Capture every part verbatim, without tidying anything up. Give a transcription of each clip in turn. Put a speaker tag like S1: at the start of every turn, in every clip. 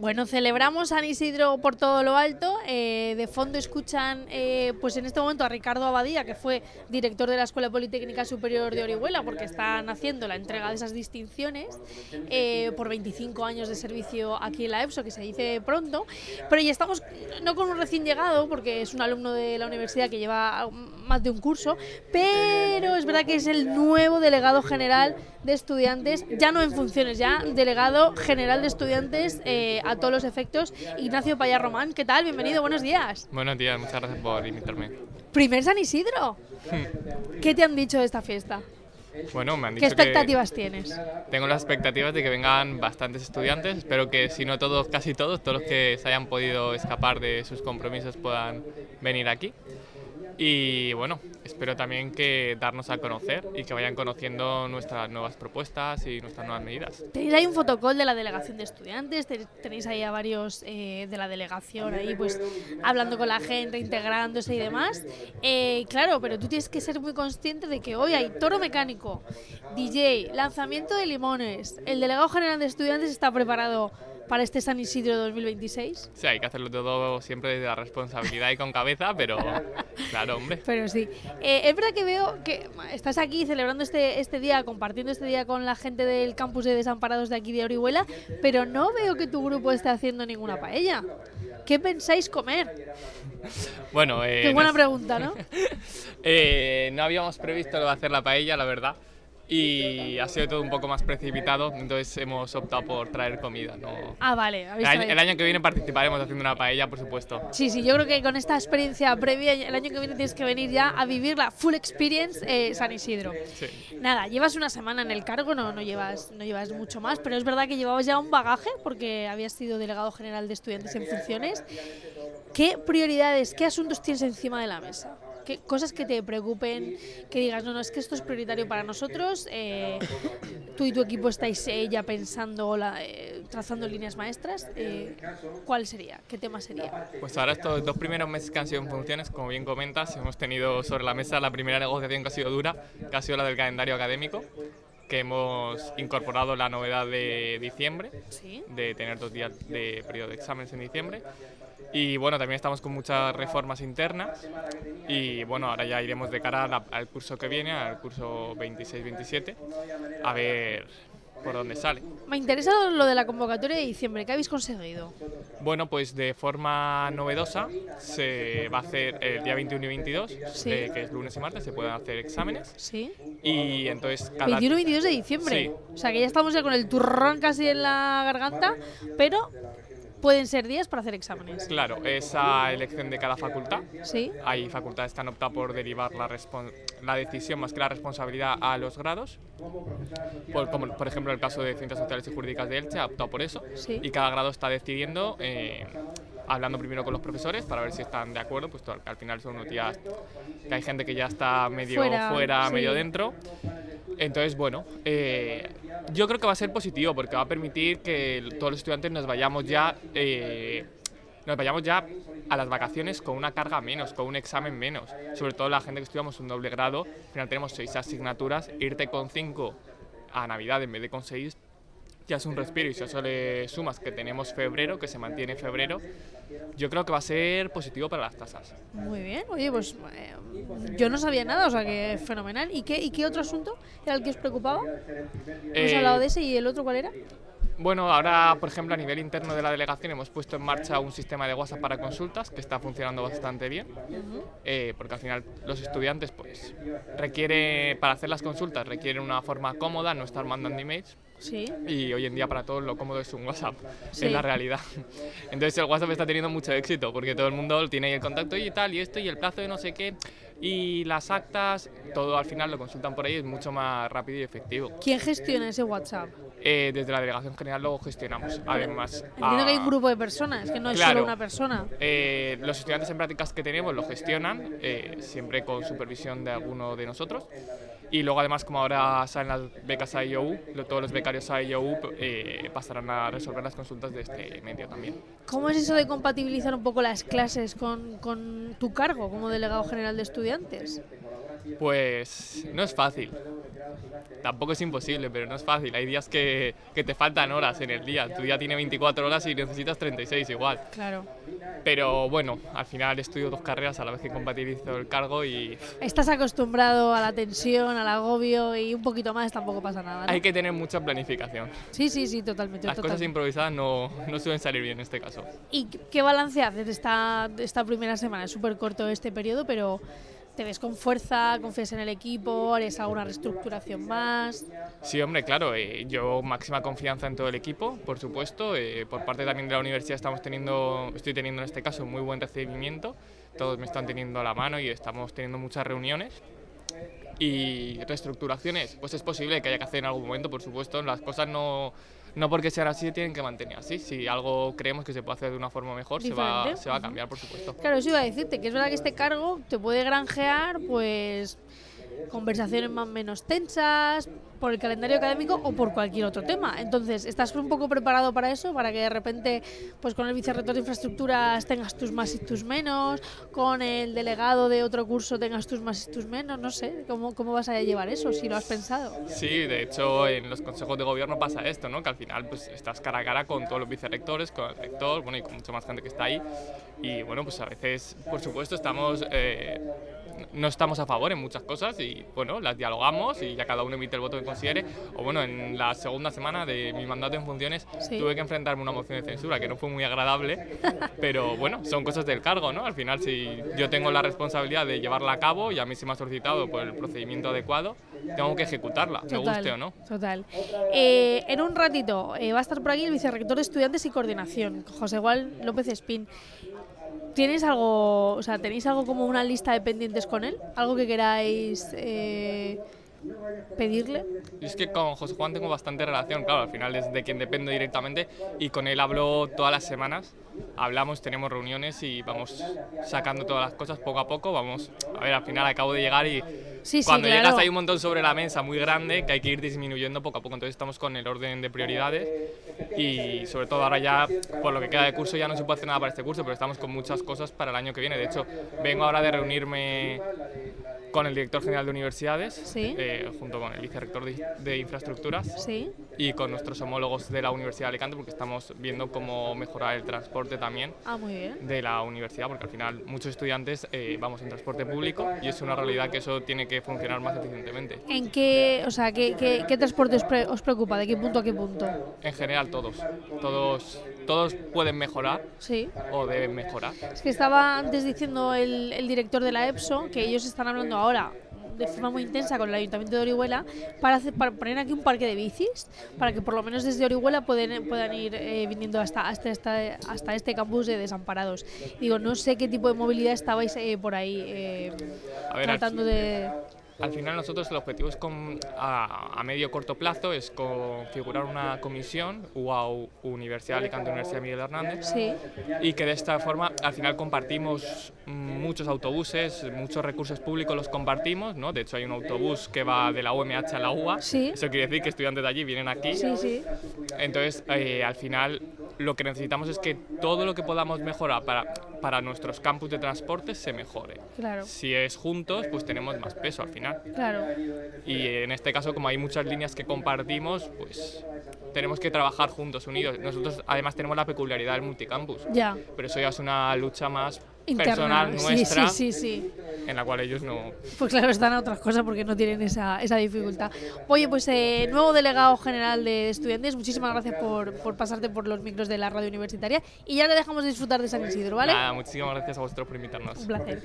S1: Bueno, celebramos San Isidro por todo lo alto. Eh, de fondo escuchan, eh, pues en este momento a Ricardo Abadía, que fue director de la Escuela Politécnica Superior de Orihuela, porque están haciendo la entrega de esas distinciones eh, por veinticinco años de servicio aquí en la EPSO, que se dice pronto. Pero ya estamos no con un recién llegado, porque es un alumno de la universidad que lleva más de un curso, pero es verdad que es el nuevo delegado general de estudiantes, ya no en funciones, ya delegado general de estudiantes eh, a todos los efectos, Ignacio Payá Román. ¿Qué tal? Bienvenido, buenos días.
S2: Buenos días, muchas gracias por invitarme.
S1: Primer San Isidro.
S2: Hmm.
S1: ¿Qué te han dicho de esta fiesta?
S2: Bueno, me han dicho
S1: ¿Qué expectativas
S2: que
S1: tienes?
S2: tengo las expectativas de que vengan bastantes estudiantes. Espero que, si no todos, casi todos, todos los que se hayan podido escapar de sus compromisos puedan venir aquí. Y bueno, espero también que darnos a conocer y que vayan conociendo nuestras nuevas propuestas y nuestras nuevas medidas.
S1: Tenéis ahí un fotocall de la delegación de estudiantes, tenéis ahí a varios eh, de la delegación ahí pues hablando con la gente, integrándose y demás. Eh, claro, pero tú tienes que ser muy consciente de que hoy hay toro mecánico, D J, lanzamiento de limones. El delegado general de estudiantes está preparado para este San Isidro dos mil veintiséis.
S2: Sí, hay que hacerlo todo siempre desde la responsabilidad y con cabeza, pero claro, hombre.
S1: Pero sí. Eh, es verdad que veo que estás aquí celebrando este, este día, compartiendo este día con la gente del campus de desamparados de aquí de Orihuela, pero no veo que tu grupo esté haciendo ninguna paella. ¿Qué pensáis comer?
S2: Bueno, eh,
S1: Qué buena
S2: no,
S1: pregunta, ¿no?
S2: eh, no habíamos previsto lo de hacer la paella, la verdad. Y ha sido todo un poco más precipitado, entonces hemos optado por traer comida, ¿no?
S1: Ah, vale.
S2: El año, el año que viene participaremos haciendo una paella, por supuesto.
S1: Sí, sí, yo creo que con esta experiencia previa, el año que viene tienes que venir ya a vivir la full experience eh, San Isidro.
S2: Sí.
S1: Nada, llevas una semana en el cargo, no, no, llevas, no llevas mucho más, pero es verdad que llevabas ya un bagaje porque habías sido delegado general de estudiantes en funciones. ¿Qué prioridades, qué asuntos tienes encima de la mesa? ¿Qué cosas que te preocupen, que digas, no, no, es que esto es prioritario para nosotros, eh, tú y tu equipo estáis eh, ya pensando, la, eh, trazando líneas maestras, eh, ¿cuál sería? ¿Qué tema sería?
S2: Pues ahora estos dos primeros meses que han sido en funciones, como bien comentas, hemos tenido sobre la mesa la primera negociación que ha sido dura, que ha sido la del calendario académico, que hemos incorporado la novedad de diciembre,
S1: ¿Sí?
S2: de tener dos días de periodo de exámenes en diciembre. Y bueno, también estamos con muchas reformas internas y bueno, ahora ya iremos de cara la, al curso que viene, al curso veintiséis veintisiete, a ver por dónde sale.
S1: Me interesa lo de la convocatoria de diciembre, ¿qué habéis conseguido?
S2: Bueno, pues de forma novedosa se va a hacer el día veintiuno y veintidós,
S1: ¿Sí?
S2: eh, que es lunes y martes, se pueden hacer exámenes.
S1: ¿Sí?
S2: Y entonces cada...
S1: veintiuno y veintidós de diciembre.
S2: Sí.
S1: O sea que ya estamos ya con el turrón casi en la garganta, pero pueden ser días para hacer exámenes.
S2: Claro, esa elección de cada facultad.
S1: ¿Sí?
S2: Hay facultades que han optado por derivar la, la decisión más que la responsabilidad a los grados, por, como por ejemplo el caso de Ciencias Sociales y Jurídicas de Elche ha optado por eso.
S1: ¿Sí?
S2: Y cada grado está decidiendo, eh, hablando primero con los profesores para ver si están de acuerdo, pues todo, que al final son unos días que hay gente que ya está medio fuera, fuera
S1: sí.
S2: medio dentro. Entonces, bueno, eh, yo creo que va a ser positivo porque va a permitir que todos los estudiantes nos vayamos ya, eh, nos vayamos ya a las vacaciones con una carga menos, con un examen menos. Sobre todo la gente que estudiamos un doble grado, al final tenemos seis asignaturas, irte con cinco a Navidad en vez de con seis ya es un respiro, y si a eso le sumas que tenemos febrero, que se mantiene febrero, yo creo que va a ser positivo para las tasas.
S1: Muy bien, oye, pues eh, yo no sabía nada, o sea que fenomenal. ¿Y qué, y qué otro asunto era el que os preocupaba? Hemos
S2: Eh,
S1: hablado de ese, ¿y el otro cuál era?
S2: Bueno, ahora, por ejemplo, a nivel interno de la delegación hemos puesto en marcha un sistema de WhatsApp para consultas que está funcionando bastante bien, uh-huh. eh, porque al final los estudiantes, pues, requiere, para hacer las consultas, requieren una forma cómoda, no estar mandando emails.
S1: Sí.
S2: Y hoy en día para todos lo cómodo es un WhatsApp,
S1: sí.
S2: es la realidad. Entonces el WhatsApp está teniendo mucho éxito porque todo el mundo tiene ahí el contacto y tal, y esto, y el plazo de no sé qué, y las actas, todo al final lo consultan por ahí, es mucho más rápido y efectivo.
S1: ¿Quién gestiona ese WhatsApp?
S2: Eh, desde la delegación general lo gestionamos, además.
S1: Entiendo a... que hay un grupo de personas, que no es
S2: claro,
S1: solo una persona.
S2: Eh, los estudiantes en prácticas que tenemos lo gestionan, eh, siempre con supervisión de alguno de nosotros. Y luego además, como ahora salen las becas a I O U, todos los becarios a I O U eh, pasarán a resolver las consultas de este medio también.
S1: ¿Cómo es eso de compatibilizar un poco las clases con, con tu cargo como delegado general de estudiantes?
S2: Pues no es fácil. Tampoco es imposible, pero no es fácil. Hay días que, que te faltan horas en el día. Tu día tiene veinticuatro horas y necesitas treinta y seis igual.
S1: Claro.
S2: Pero bueno, al final estudio dos carreras a la vez que compatibilizo el cargo y...
S1: Estás acostumbrado a la tensión, al agobio y un poquito más tampoco pasa nada, ¿no?
S2: Hay que tener mucha planificación.
S1: Sí, sí, sí, totalmente.
S2: Las
S1: totalmente.
S2: cosas improvisadas no, no suelen salir bien en este caso.
S1: ¿Y qué balance haces de esta, de esta primera semana? Es súper corto este periodo, pero ¿te ves con fuerza? ¿Confías en el equipo? ¿Harías alguna reestructuración más?
S2: Sí, hombre, claro, eh, yo máxima confianza en todo el equipo, por supuesto. Eh, por parte también de la universidad estamos teniendo, estoy teniendo en este caso muy buen recibimiento. Todos me están teniendo a la mano y estamos teniendo muchas reuniones. Y reestructuraciones, pues es posible que haya que hacer en algún momento, por supuesto. Las cosas no, no porque sean así tienen que mantener así. Si algo creemos que se puede hacer de una forma mejor, se va, se va a cambiar, por supuesto.
S1: Claro, eso iba a decirte, que es verdad que este cargo te puede granjear, pues, conversaciones más o menos tensas, por el calendario académico o por cualquier otro tema. Entonces, ¿estás un poco preparado para eso? Para que de repente, pues con el vicerrector de infraestructuras tengas tus más y tus menos, con el delegado de otro curso tengas tus más y tus menos, no sé, ¿cómo, cómo vas a llevar eso, si lo has pensado?
S2: Sí, de hecho, en los consejos de gobierno pasa esto, ¿no? Que al final pues estás cara a cara con todos los vicerrectores, con el rector, bueno, y con mucha más gente que está ahí. Y bueno, pues a veces, por supuesto, estamos... Eh, no estamos a favor en muchas cosas y bueno, las dialogamos y ya cada uno emite el voto que considere. O bueno, en la segunda semana de mi mandato en funciones sí. tuve que enfrentarme a una moción de censura que no fue muy agradable, pero bueno, son cosas del cargo, ¿no? Al final, si yo tengo la responsabilidad de llevarla a cabo y a mí se me ha solicitado por el procedimiento adecuado, tengo que ejecutarla, total, me guste o no.
S1: Total. Eh, en un ratito eh, va a estar por aquí el vicerrector de Estudiantes y Coordinación, José Gual López Espín. ¿Tienes algo, o sea, tenéis algo como una lista de pendientes con él? ¿Algo que queráis eh, pedirle?
S2: Es que con José Juan tengo bastante relación, claro, al final es de quien dependo directamente y con él hablo todas las semanas, hablamos, tenemos reuniones y vamos sacando todas las cosas poco a poco, vamos, a ver, al final acabo de llegar y
S1: sí,
S2: cuando
S1: sí, claro.
S2: llegas hay un montón sobre la mesa muy grande que hay que ir disminuyendo poco a poco, entonces estamos con el orden de prioridades y sobre todo ahora ya, por lo que queda de curso ya no se puede hacer nada para este curso, pero estamos con muchas cosas para el año que viene, de hecho vengo ahora de reunirme con el director general de universidades,
S1: ¿sí?
S2: eh, junto con el vicerrector de, de infraestructuras
S1: ¿sí?
S2: y con nuestros homólogos de la Universidad de Alicante, porque estamos viendo cómo mejorar el transporte también
S1: ah, muy bien.
S2: de la universidad, porque al final muchos estudiantes eh, vamos en transporte público y es una realidad que eso tiene que funcionar más eficientemente.
S1: ¿En qué, o sea, qué, qué, qué transporte os, pre, os preocupa? ¿De qué punto a qué punto?
S2: En general todos, todos, todos pueden mejorar
S1: sí.
S2: o deben mejorar.
S1: Es que estaba antes diciendo el, el director de la EPSO que ellos están hablando ahora de forma muy intensa con el Ayuntamiento de Orihuela para, hacer, para poner aquí un parque de bicis para que por lo menos desde Orihuela pueden, puedan ir eh, viniendo hasta, hasta, hasta, hasta este campus de Desamparados. Digo, no sé qué tipo de movilidad estabais eh, por ahí eh, a ver, tratando al, de...
S2: Al final nosotros el objetivo es con, a, a medio corto plazo es configurar una comisión U A U Universidad Alicante Universidad Miguel Hernández
S1: sí.
S2: y que de esta forma al final compartimos muchos autobuses, muchos recursos públicos los compartimos, ¿no? De hecho hay un autobús que va de la U M H a la U A,
S1: sí.
S2: Eso quiere decir que estudiantes de allí vienen aquí.
S1: Sí, sí.
S2: Entonces eh, al final lo que necesitamos es que todo lo que podamos mejorar para, para nuestros campus de transporte se mejore.
S1: Claro.
S2: Si es juntos, pues tenemos más peso al final.
S1: Claro.
S2: Y en este caso, como hay muchas líneas que compartimos, pues tenemos que trabajar juntos, unidos. Nosotros además tenemos la peculiaridad del multicampus.
S1: Ya.
S2: Pero eso ya es una lucha más
S1: interna,
S2: personal nuestra,
S1: sí, sí, sí, sí.
S2: en la cual ellos no...
S1: Pues claro, están a otras cosas porque no tienen esa, esa dificultad. Oye, pues eh, nuevo delegado general de estudiantes, muchísimas gracias por, por pasarte por los micros de la radio universitaria y ya le dejamos disfrutar de San Isidro, ¿vale?
S2: Nada, muchísimas gracias a vosotros por invitarnos.
S1: Un placer.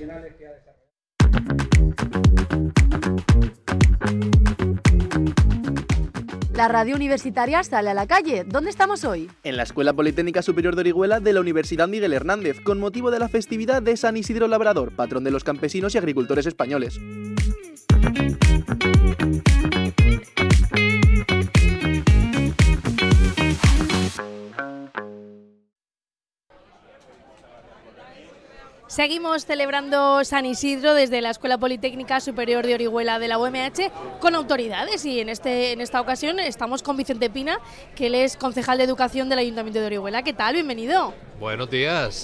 S3: La radio universitaria sale a la calle. ¿Dónde estamos hoy?
S4: En la Escuela Politécnica Superior de Orihuela de la Universidad Miguel Hernández, con motivo de la festividad de San Isidro Labrador, patrón de los campesinos y agricultores españoles.
S1: Seguimos celebrando San Isidro desde la Escuela Politécnica Superior de Orihuela de la U M H con autoridades y en, este, en esta ocasión estamos con Vicente Pina, que él es concejal de Educación del Ayuntamiento de Orihuela. ¿Qué tal? Bienvenido.
S5: Buenos días.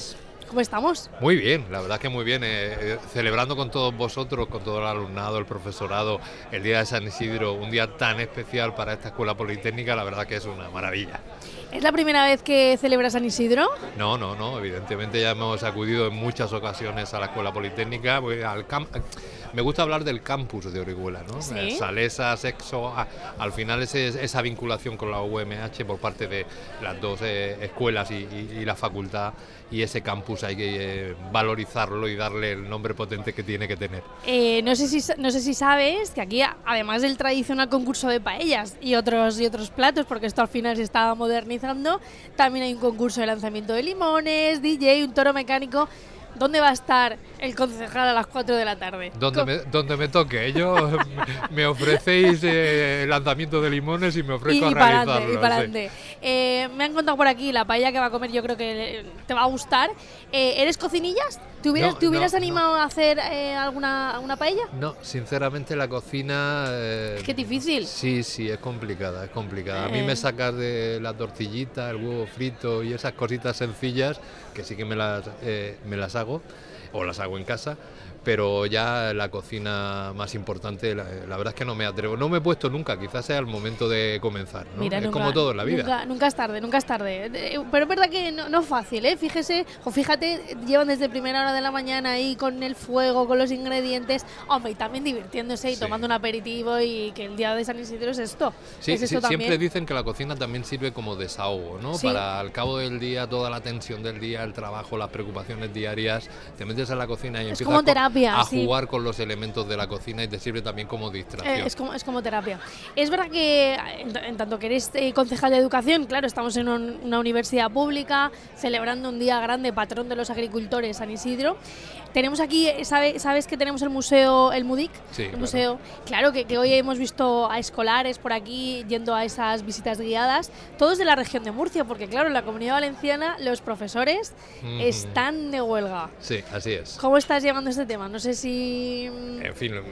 S1: ¿Cómo estamos?
S5: Muy bien, la verdad que muy bien, eh, eh, celebrando con todos vosotros, con todo el alumnado, el profesorado, el Día de San Isidro, un día tan especial para esta Escuela Politécnica, la verdad que es una maravilla.
S1: ¿Es la primera vez que celebras San Isidro?
S5: No, no, no, evidentemente ya hemos acudido en muchas ocasiones a la Escuela Politécnica, pues, al camp me gusta hablar del campus de Orihuela, ¿no?
S1: ¿Sí?
S5: Salesa, Sexo, a, al final ese, esa vinculación con la U M H por parte de las dos eh, escuelas y, y, y la facultad, y ese campus hay que eh, valorizarlo y darle el nombre potente que tiene que tener.
S1: Eh, no sé si no sé si sabes que aquí, además del tradicional concurso de paellas y otros y otros platos, porque esto al final se estaba modernizando, también hay un concurso de lanzamiento de limones, D J, un toro mecánico. ¿Dónde va a estar el concejal a las cuatro de la tarde?
S5: Donde me, donde me toque. Yo me ofrecéis eh, el lanzamiento de limones y me ofrezco
S1: y,
S5: a
S1: y
S5: realizarlo.
S1: Para y para adelante. Sí. Eh, me han contado por aquí la paella que va a comer, yo creo que te va a gustar. Eh, ¿Eres cocinillas? ¿Te hubieras,
S5: no,
S1: ¿te hubieras
S5: no,
S1: animado
S5: no.
S1: a hacer eh, alguna, alguna paella?
S5: No, sinceramente la cocina... Eh,
S1: es que es difícil.
S5: Sí, sí, es complicada, es complicada. A mí
S1: Eh.
S5: me sacas de la tortillita, el huevo frito y esas cositas sencillas, que sí que me las, eh, me las hago, o las hago en casa, pero ya la cocina más importante, la, la verdad es que no me atrevo. No me he puesto nunca, quizás sea el momento de comenzar, ¿no?
S1: Mira,
S5: es
S1: nunca,
S5: como todo en la vida.
S1: Nunca, nunca es tarde, nunca es tarde. Pero es verdad que no, no es fácil, ¿eh? Fíjese, o fíjate, llevan desde primera hora de la mañana ahí con el fuego, con los ingredientes, hombre, y también divirtiéndose y sí. tomando un aperitivo, y que el día de San Isidro es esto.
S5: Sí,
S1: es esto
S5: sí siempre
S1: también.
S5: dicen que la cocina también sirve como desahogo, ¿no?
S1: Sí.
S5: Para al cabo del día, toda la tensión del día, el trabajo, las preocupaciones diarias, te metes a la cocina y
S1: es
S5: empiezas
S1: como terapia,
S5: a
S1: sí.
S5: jugar con los elementos de la cocina y te sirve también como distracción.
S1: Eh, es, como, es como terapia. Es verdad que en, en tanto que eres eh, concejal de educación, claro, estamos en un, una universidad pública celebrando un día grande, patrón de los agricultores, San Isidro. Tenemos aquí, ¿sabe, ¿sabes que tenemos el museo, el MUDIC?
S5: Sí,
S1: el
S5: claro.
S1: museo, claro, que, que hoy hemos visto a escolares por aquí yendo a esas visitas guiadas, todos de la región de Murcia, porque claro, en la Comunidad Valenciana los profesores mm-hmm. están de huelga.
S5: Sí, así es.
S1: ¿Cómo estás llevando este tema? No sé si...
S5: En fin... Eh...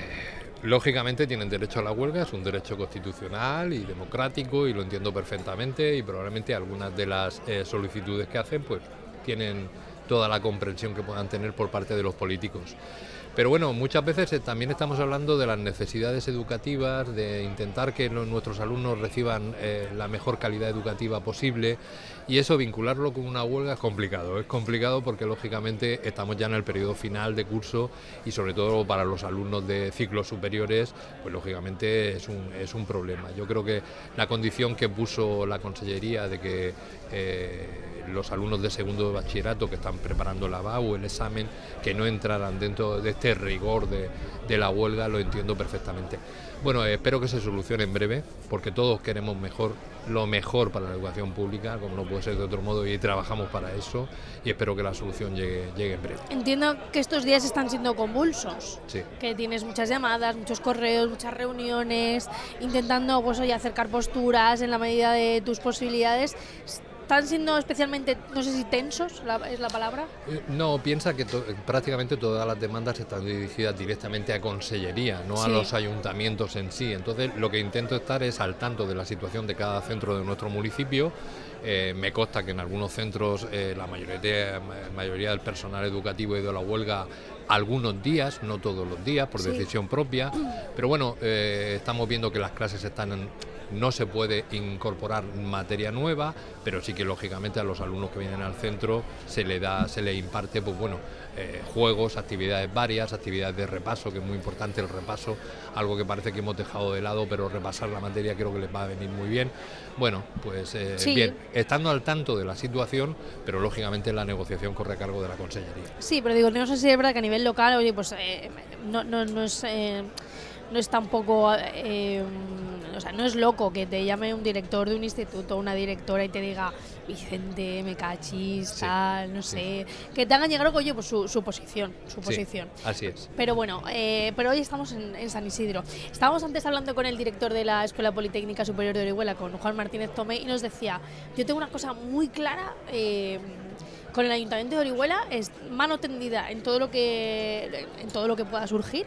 S5: Lógicamente tienen derecho a la huelga, es un derecho constitucional y democrático, y lo entiendo perfectamente, y probablemente algunas de las eh, solicitudes que hacen pues tienen toda la comprensión que puedan tener por parte de los políticos. Pero bueno, muchas veces eh, también estamos hablando de las necesidades educativas, de intentar que los, nuestros alumnos reciban eh, la mejor calidad educativa posible, y eso vincularlo con una huelga es complicado. Es complicado porque lógicamente estamos ya en el periodo final de curso, y sobre todo para los alumnos de ciclos superiores, pues lógicamente es un, es un problema. Yo creo que la condición que puso la Consellería de que eh, los alumnos de segundo de bachillerato que están preparando la B A U, el examen, que no entraran dentro de este rigor de, de la huelga, lo entiendo perfectamente. Bueno, eh, espero que se solucione en breve, porque todos queremos mejor, lo mejor para la educación pública, como no puede ser de otro modo, y trabajamos para eso, y espero que la solución llegue, llegue en breve.
S1: Entiendo que estos días están siendo convulsos,
S5: sí.
S1: que tienes muchas llamadas, muchos correos, muchas reuniones, intentando pues, oye, acercar posturas en la medida de tus posibilidades. ¿Están siendo especialmente, no sé si tensos, la, es la palabra?
S5: No, piensa que to prácticamente todas las demandas están dirigidas directamente a Consellería, no sí. a los ayuntamientos en sí. Entonces, lo que intento estar es al tanto de la situación de cada centro de nuestro municipio. Eh, me consta que en algunos centros eh, la mayoría, mayoría del personal educativo ha ido a la huelga algunos días, no todos los días, por sí. decisión propia. Pero bueno, eh, estamos viendo que las clases están en... No se puede incorporar materia nueva, pero sí que lógicamente a los alumnos que vienen al centro se le da, se le imparte, pues bueno, eh, juegos, actividades varias, actividades de repaso, que es muy importante el repaso, algo que parece que hemos dejado de lado, pero repasar la materia creo que les va a venir muy bien. Bueno, pues eh, sí. bien, estando al tanto de la situación, pero lógicamente la negociación corre a cargo de la Consellería.
S1: Sí, pero digo, no sé si es verdad que a nivel local, oye, pues eh, no, no, no es... Eh, no es tampoco, eh, o sea, no es loco que te llame un director de un instituto, una directora, y te diga, Vicente, me cachis, sí, tal, no sí. sé, que te hagan llegar, oye, pues su, su posición, su posición.
S5: Sí, así es.
S1: Pero bueno, eh, pero hoy estamos en, en San Isidro. Estábamos antes hablando con el director de la Escuela Politécnica Superior de Orihuela, con Juan Martínez Tomé, y nos decía, yo tengo una cosa muy clara, eh, con el Ayuntamiento de Orihuela, es mano tendida en todo lo que, en todo lo que pueda surgir,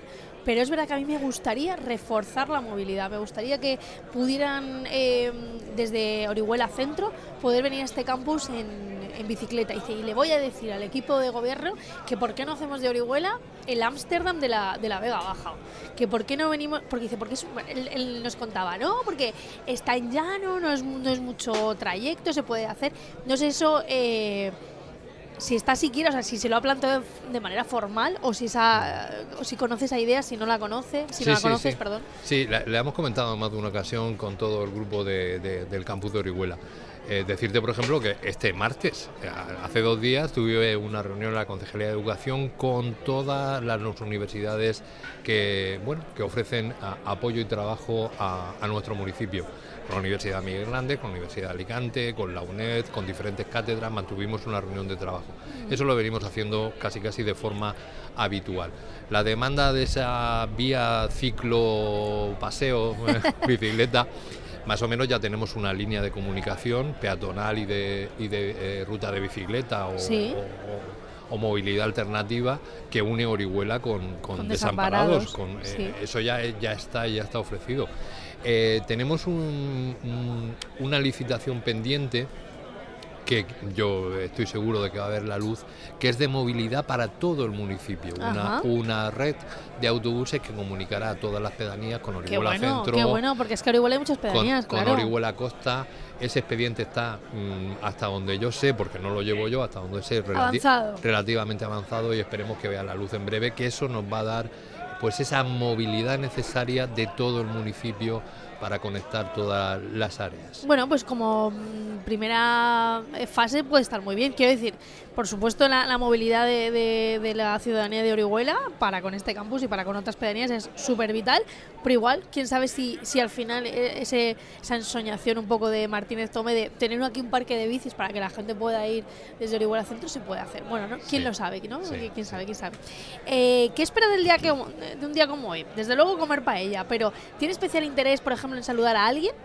S1: pero es verdad que a mí me gustaría reforzar la movilidad, me gustaría que pudieran eh, desde Orihuela Centro poder venir a este campus en, en bicicleta. Y, dice, y le voy a decir al equipo de gobierno que por qué no hacemos de Orihuela el Ámsterdam de la, de la Vega Baja, que por qué no venimos, porque dice, porque es, él, él nos contaba, no, porque está en llano, no es, no es mucho trayecto, se puede hacer, no sé eso, eh, si está siquiera, o sea, si se lo ha planteado de manera formal o si esa, o si conoce esa idea, si no la conoce, si
S5: sí,
S1: no la
S5: sí,
S1: conoces,
S5: sí.
S1: perdón.
S5: Sí, le, le hemos comentado en más de una ocasión con todo el grupo de, de, del campus de Orihuela. Eh, decirte, por ejemplo, que este martes, hace dos días, tuve una reunión en la Concejalía de Educación con todas las universidades que, bueno, que ofrecen a, apoyo y trabajo a, a nuestro municipio. Con la Universidad Miguel Hernández, con la Universidad de Alicante, con la UNED, con diferentes cátedras, mantuvimos una reunión de trabajo. Eso lo venimos haciendo casi casi de forma habitual. La demanda de esa vía ciclo, paseo, bicicleta, más o menos ya tenemos una línea de comunicación peatonal y de, y de eh, ruta de bicicleta o,
S1: sí.
S5: o, o, o movilidad alternativa que une Orihuela con, con, con desamparados. Con, eh, sí. Eso ya, ya está, ya está ofrecido. Eh, tenemos un, un, una licitación pendiente que yo estoy seguro de que va a ver la luz, que es de movilidad para todo el municipio, una, una red de autobuses que comunicará a todas las pedanías con Orihuela
S1: qué bueno,
S5: Centro.
S1: Qué bueno, porque es que Orihuela hay muchas pedanías,
S5: con,
S1: claro.
S5: Con Orihuela Costa. Ese expediente está mmm, hasta donde yo sé, porque no lo llevo yo, hasta donde sé relati
S1: avanzado.
S5: relativamente avanzado, y esperemos que vea la luz en breve, que eso nos va a dar pues esa movilidad necesaria de todo el municipio para conectar todas las áreas.
S1: Bueno, pues como primera fase puede estar muy bien. Quiero decir, por supuesto, la, la movilidad de, de, de la ciudadanía de Orihuela para con este campus y para con otras pedanías es súper vital, pero igual, quién sabe si, si al final ese, esa ensoñación un poco de Martínez Tomé de tener aquí un parque de bicis para que la gente pueda ir desde Orihuela Centro se puede hacer. Bueno, ¿no? ¿Quién sí. lo sabe? ¿No?
S5: Sí.
S1: ¿Quién sabe? ¿Quién sabe? Eh, ¿Qué espera del día que, de un día como hoy? Desde luego comer paella, pero ¿tiene especial interés, por ejemplo, en saludar a alguien?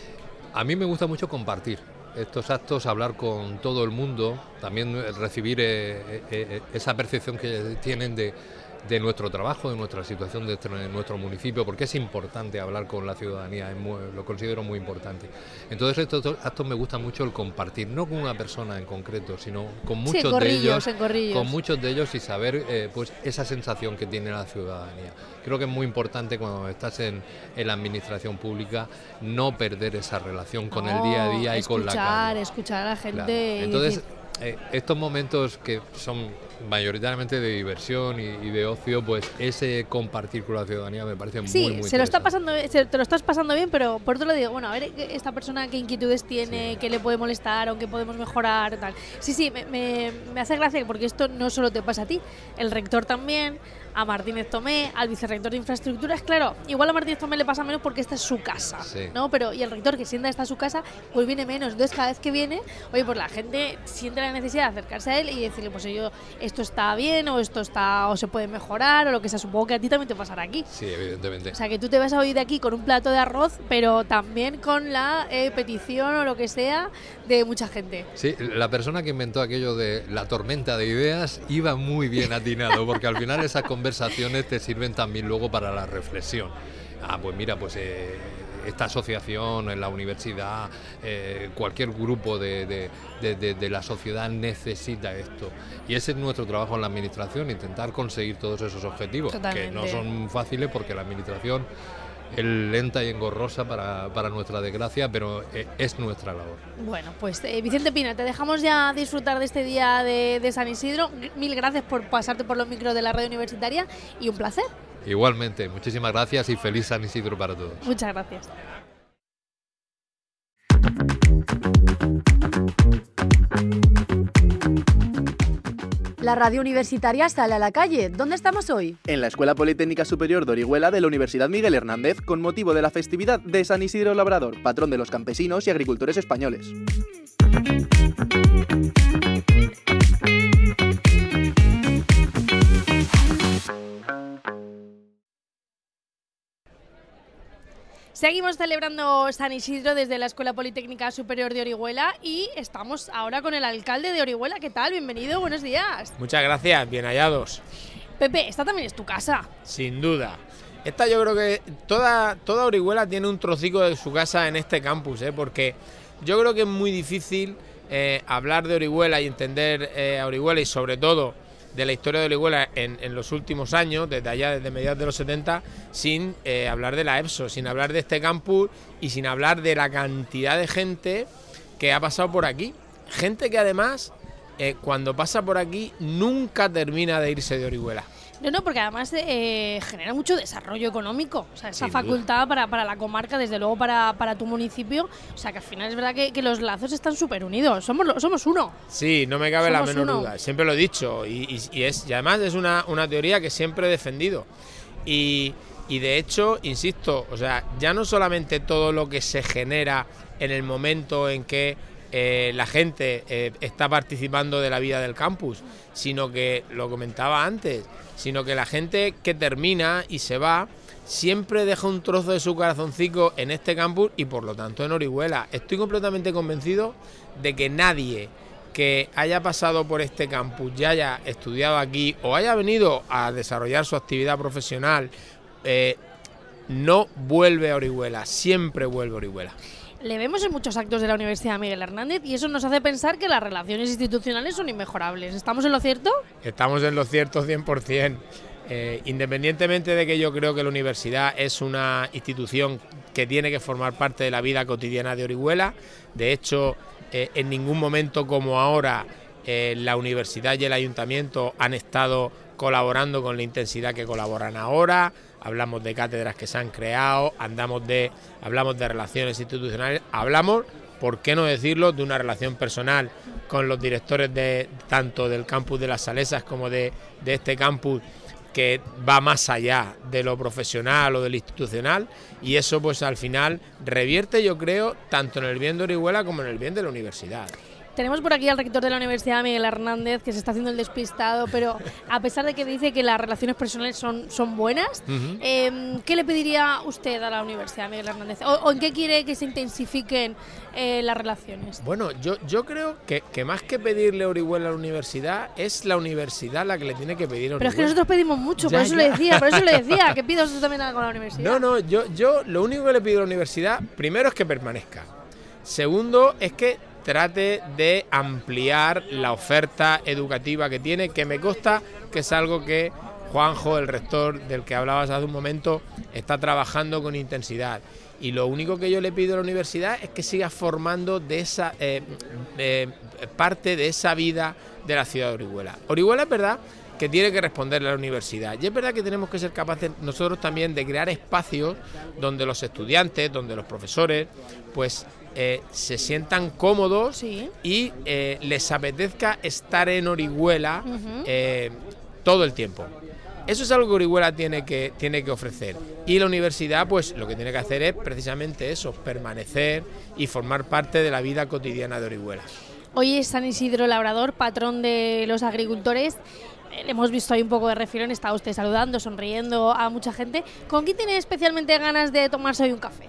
S5: A mí me gusta mucho compartir estos actos, hablar con todo el mundo, también recibir eh, eh, esa percepción que tienen de, de nuestro trabajo, de nuestra situación de nuestro municipio, porque es importante hablar con la ciudadanía, es muy, lo considero muy importante. Entonces estos actos me gusta mucho el compartir, no con una persona en concreto, sino con muchos
S1: sí, corrillos,
S5: de
S1: ellos,
S5: con muchos de ellos y saber eh, pues esa sensación que tiene la ciudadanía. Creo que es muy importante cuando estás en, en la administración pública no perder esa relación con no, el día a día y
S1: escuchar,
S5: con la calle.
S1: Escuchar a la gente.
S5: Claro. Entonces,
S1: decir...
S5: eh, estos momentos que son mayoritariamente de diversión y, y de ocio, pues ese compartir con la ciudadanía me parece
S1: sí,
S5: muy, muy
S1: se lo está pasando, se, te lo estás pasando bien, pero por otro lado digo, bueno, a ver esta persona qué inquietudes tiene, sí. qué le puede molestar o qué podemos mejorar, tal. Sí, sí, me, me, me hace gracia porque esto no solo te pasa a ti, el rector también, a Martínez Tomé, al vicerrector de infraestructuras, claro, igual a Martínez Tomé le pasa menos porque esta es su casa, sí. ¿no? Pero y el rector que sienta esta es su casa, pues viene menos. Entonces cada vez que viene, oye, pues la gente siente la necesidad de acercarse a él y decirle, pues yo esto está bien o esto está o se puede mejorar o lo que sea. Supongo que a ti también te pasará aquí.
S5: Sí, evidentemente.
S1: O sea, que tú te vas a oír de aquí con un plato de arroz, pero también con la eh, petición o lo que sea de mucha gente.
S5: Sí, la persona que inventó aquello de la tormenta de ideas iba muy bien atinado, porque al final esas conversaciones te sirven también luego para la reflexión. Ah, pues mira, pues eh, esta asociación, en la universidad, eh, cualquier grupo de, de, de, de, de la sociedad necesita esto. Y ese es nuestro trabajo en la administración, intentar conseguir todos esos objetivos,
S1: totalmente.
S5: Que no son fáciles porque la administración es lenta y engorrosa para, para nuestra desgracia, pero es nuestra labor.
S1: Bueno, pues eh, Vicente Pina, te dejamos ya disfrutar de este día de, de San Isidro. Mil gracias por pasarte por los micros de la radio universitaria y un placer.
S5: Igualmente, muchísimas gracias y feliz San Isidro para todos.
S1: Muchas gracias.
S3: La radio universitaria sale a la calle. ¿Dónde estamos hoy?
S4: En la Escuela Politécnica Superior de Orihuela de la Universidad Miguel Hernández, con motivo de la festividad de San Isidro Labrador, patrón de los campesinos y agricultores españoles.
S1: Seguimos celebrando San Isidro desde la Escuela Politécnica Superior de Orihuela y estamos ahora con el alcalde de Orihuela. ¿Qué tal? Bienvenido, buenos días.
S6: Muchas gracias, bien hallados.
S1: Pepe, esta también es tu casa.
S6: Sin duda. Esta yo creo que toda, toda Orihuela tiene un trocico de su casa en este campus, ¿eh? Porque yo creo que es muy difícil eh, hablar de Orihuela y entender eh, a Orihuela y sobre todo de la historia de Orihuela en, en los últimos años, desde allá, desde mediados de los setenta, sin eh, hablar de la EPSO, sin hablar de este campus y sin hablar de la cantidad de gente que ha pasado por aquí. Gente que además, eh, cuando pasa por aquí, nunca termina de irse de Orihuela.
S1: No, no, porque además eh, genera mucho desarrollo económico, o sea, esa
S6: Sin
S1: facultad para, para la comarca, desde luego para, para tu municipio, o sea, que al final es verdad que, que los lazos están súper unidos, somos, somos uno.
S6: Sí, no me cabe
S1: Somos
S6: la menor
S1: uno.
S6: duda, siempre lo he dicho, y, y, y, es, y además es una, una teoría que siempre he defendido, y, y de hecho, insisto, o sea, ya no solamente todo lo que se genera en el momento en que Eh, la gente eh, está participando de la vida del campus, sino que, lo comentaba antes, sino que la gente que termina y se va siempre deja un trozo de su corazoncito en este campus y por lo tanto en Orihuela. Estoy completamente convencido de que nadie que haya pasado por este campus y haya estudiado aquí o haya venido a desarrollar su actividad profesional eh, no vuelve a Orihuela, siempre vuelve a Orihuela.
S1: Le vemos en muchos actos de la Universidad Miguel Hernández y eso nos hace pensar que las relaciones institucionales son inmejorables. ¿Estamos en lo cierto?
S6: Estamos en lo cierto cien por cien. Eh, independientemente de que yo creo que la universidad es una institución que tiene que formar parte de la vida cotidiana de Orihuela, de hecho, eh, en ningún momento como ahora eh, la universidad y el ayuntamiento han estado colaborando con la intensidad que colaboran ahora. Hablamos de cátedras que se han creado, andamos de, hablamos de relaciones institucionales, hablamos, por qué no decirlo, de una relación personal con los directores de tanto del campus de Las Salesas como de, de este campus, que va más allá de lo profesional o de lo institucional, y eso pues al final revierte, yo creo, tanto en el bien de Orihuela como en el bien de la universidad.
S1: Tenemos por aquí al rector de la Universidad, Miguel Hernández, que se está haciendo el despistado, pero a pesar de que dice que las relaciones personales son, son buenas, uh-huh. eh, ¿qué le pediría usted a la Universidad, Miguel Hernández? ¿O, o en qué quiere que se intensifiquen eh, las relaciones?
S6: Bueno, yo, yo creo que, que más que pedirle a Orihuela a la universidad, es la universidad la que le tiene que pedir a Orihuela.
S1: Pero es que nosotros pedimos mucho,
S6: ya,
S1: por eso
S6: ya.
S1: le decía, por eso le decía, que pidas tú también algo a la universidad.
S6: No, no, yo, yo lo único que le pido a la universidad, primero es que permanezca. Segundo, es que trate de ampliar la oferta educativa que tiene, que me consta que es algo que Juanjo, el rector del que hablabas hace un momento, está trabajando con intensidad. Y lo único que yo le pido a la universidad es que siga formando de esa eh, eh, parte de esa vida de la ciudad de Orihuela. Orihuela es verdad que tiene que responderle a la universidad. Y es verdad que tenemos que ser capaces nosotros también de crear espacios donde los estudiantes, donde los profesores, pues eh, se sientan cómodos sí. y eh, les apetezca estar en Orihuela uh-huh. eh, todo el tiempo. Eso es algo que Orihuela tiene que, tiene que ofrecer. Y la universidad, pues lo que tiene que hacer es precisamente eso, permanecer y formar parte de la vida cotidiana de Orihuela.
S1: Hoy es San Isidro Labrador, patrón de los agricultores. Le hemos visto ahí un poco de refilón, está usted saludando, sonriendo a mucha gente. ¿Con quién tiene especialmente ganas de tomarse hoy un café?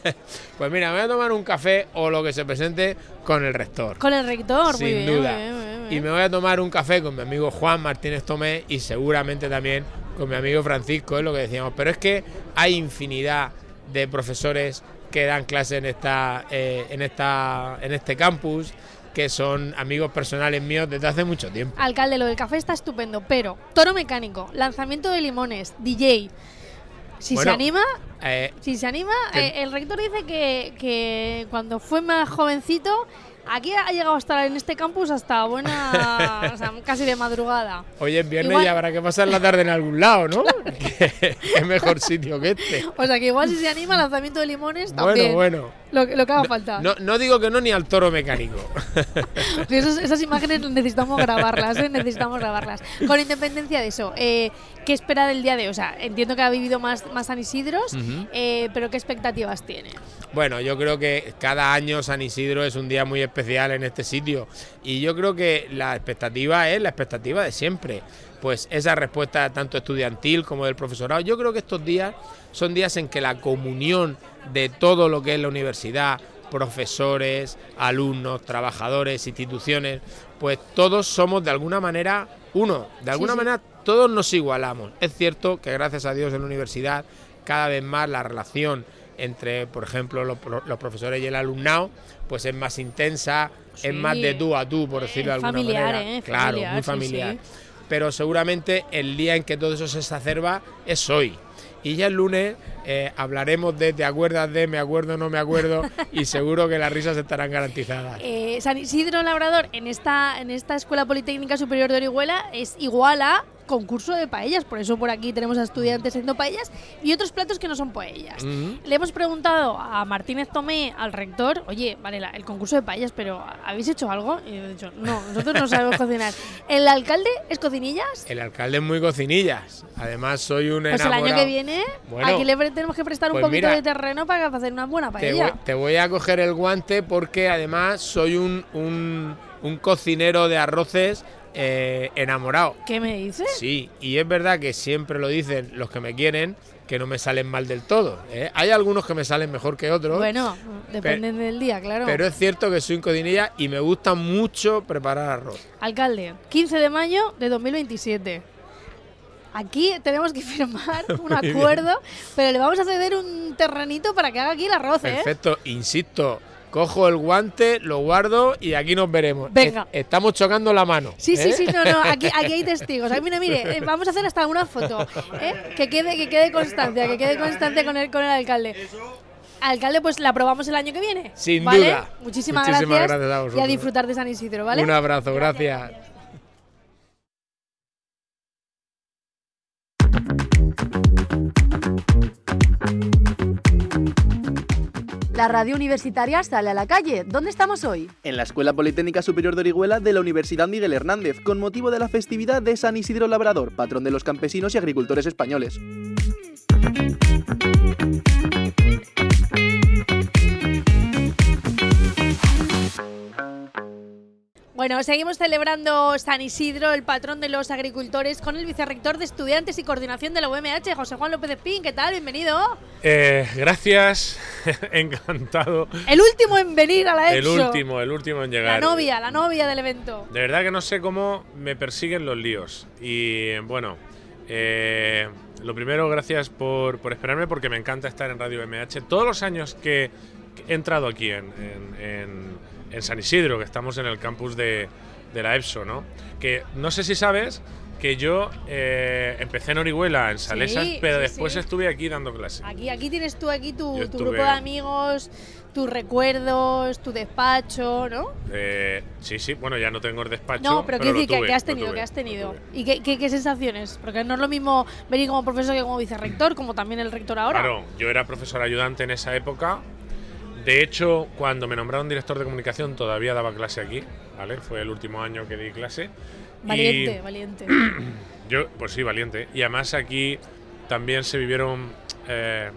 S6: Pues mira, me voy a tomar un café o lo que se presente con el rector.
S1: Con el rector,
S6: sin
S1: muy bien,
S6: duda.
S1: Muy bien, muy bien.
S6: Y me voy a tomar un café con mi amigo Juan Martínez Tomé y seguramente también con mi amigo Francisco, es lo que decíamos. Pero es que hay infinidad de profesores que dan clase en esta, eh, en esta, en este campus, que son amigos personales míos desde hace mucho tiempo.
S1: Alcalde, lo del café está estupendo, pero toro mecánico, lanzamiento de limones, D J. Si
S6: bueno,
S1: se anima,
S6: eh,
S1: si se anima,
S6: que,
S1: eh, el rector dice que, que cuando fue más jovencito, aquí ha llegado a estar en este campus hasta buena, o sea, casi de madrugada.
S6: Hoy es viernes
S1: igual,
S6: y habrá que pasar la tarde en algún lado, ¿no? ¿Qué, qué mejor sitio que este.
S1: O sea, que igual si se anima, lanzamiento de limones también.
S6: Bueno, bueno.
S1: Lo, lo que haga
S6: no,
S1: falta.
S6: No, no digo que no ni al toro mecánico.
S1: Esas, esas imágenes necesitamos grabarlas, ¿eh? necesitamos grabarlas. Con independencia de eso, eh, ¿qué espera del día de hoy? O sea, entiendo que ha vivido más, más San Isidros, uh-huh. eh, pero ¿qué expectativas tiene?
S6: Bueno, yo creo que cada año San Isidro es un día muy especial en este sitio y yo creo que la expectativa es la expectativa de siempre. Pues esa respuesta tanto estudiantil como del profesorado. Yo creo que estos días son días en que la comunión de todo lo que es la universidad, profesores, alumnos, trabajadores, instituciones, pues todos somos de alguna manera uno, de alguna sí, sí. manera todos nos igualamos. Es cierto que gracias a Dios en la universidad cada vez más la relación entre, por ejemplo, los, los profesores y el alumnado, pues es más intensa, sí, es más de tú a tú, por decirlo de alguna
S1: familiar,
S6: manera.
S1: Eh,
S6: claro,
S1: familiar,
S6: muy familiar.
S1: Sí, sí.
S6: Pero seguramente el día en que todo eso se exacerba es hoy. Y ya el lunes eh, hablaremos de te acuerdas de, me acuerdo, no me acuerdo, y seguro que las risas estarán garantizadas.
S1: Eh, San Isidro Labrador en esta, en esta Escuela Politécnica Superior de Orihuela es igual a concurso de paellas, por eso por aquí tenemos a estudiantes haciendo paellas y otros platos que no son paellas. Uh-huh. Le hemos preguntado a Martínez Tomé, al rector, oye, vale, la, el concurso de paellas, pero ¿habéis hecho algo? Y yo he dicho, no, nosotros no sabemos cocinar. ¿El alcalde es cocinillas?
S6: El alcalde es muy cocinillas, además soy un
S1: pues
S6: enamorado.
S1: Pues el año que viene, bueno, aquí le tenemos que prestar
S6: pues
S1: un poquito
S6: mira,
S1: de terreno para hacer una buena paella.
S6: Te voy, te voy a coger el guante porque además soy un, un, un cocinero de arroces Eh, enamorado.
S1: ¿Qué me dices?
S6: Sí, y es verdad que siempre lo dicen los que me quieren, que no me salen mal del todo, ¿eh? Hay algunos que me salen mejor que otros.
S1: Bueno, dependen del día, claro.
S6: Pero es cierto que soy un cocinilla y me gusta mucho preparar arroz.
S1: Alcalde, quince de mayo de dos mil veintisiete. Aquí tenemos que firmar un acuerdo, pero le vamos a ceder un terrenito para que haga aquí el arroz, ¿eh?
S6: Perfecto, insisto. Cojo el guante, lo guardo y aquí nos veremos.
S1: Venga.
S6: Es, estamos chocando la mano.
S1: Sí,
S6: ¿eh?
S1: sí, sí, no, no, aquí, aquí hay testigos. Aquí, mire, mire, eh, vamos a hacer hasta una foto. ¿eh? Que quede, que quede constancia, que quede constancia con el, con el alcalde. Alcalde, pues la aprobamos el año que viene.
S6: Sin
S1: ¿vale?
S6: duda.
S1: Muchísimas,
S6: Muchísimas
S1: gracias,
S6: gracias a vosotros.
S1: y a disfrutar de San Isidro, ¿vale?
S6: Un abrazo, gracias. gracias.
S3: La radio universitaria sale a la calle. ¿Dónde estamos hoy?
S4: En la Escuela Politécnica Superior de Orihuela de la Universidad Miguel Hernández, con motivo de la festividad de San Isidro Labrador, patrón de los campesinos y agricultores españoles.
S1: Bueno, seguimos celebrando San Isidro, el patrón de los agricultores, con el vicerrector de Estudiantes y Coordinación de la U M H, José Juan López Espín. ¿Qué tal? Bienvenido.
S7: Eh, gracias, encantado.
S1: El último en venir a la EPSO.
S7: El último, el último en llegar.
S1: La novia, la novia del evento.
S7: De verdad que no sé cómo me persiguen los líos. Y bueno, eh, lo primero, gracias por, por esperarme, porque me encanta estar en Radio U M H. Todos los años que, que he entrado aquí en... en, en en San Isidro, que estamos en el campus de, de la EPSO, ¿no? Que no sé si sabes que yo eh, empecé en Orihuela, en Salesas,
S1: sí,
S7: pero
S1: sí,
S7: después
S1: sí.
S7: estuve aquí dando clases.
S1: Aquí, aquí tienes tú aquí tu, tu
S7: estuve...
S1: grupo de amigos, tus recuerdos, tu despacho, ¿no?
S7: Eh, sí, sí, bueno, ya no tengo el despacho.
S1: No, pero,
S7: pero
S1: quiero decir
S7: tuve,
S1: que, que has tenido,
S7: tuve,
S1: que has tenido.
S7: tuve.
S1: ¿Y qué, qué, qué sensaciones? Porque no es lo mismo venir como profesor que como vicerrector, como también el rector ahora.
S7: Claro, yo era profesor ayudante en esa época. De hecho, cuando me nombraron director de comunicación todavía daba clase aquí, ¿vale? Fue el último año que di clase.
S1: Valiente,
S7: y
S1: valiente.
S7: Yo, pues sí, valiente. Y además aquí también se vivieron eh,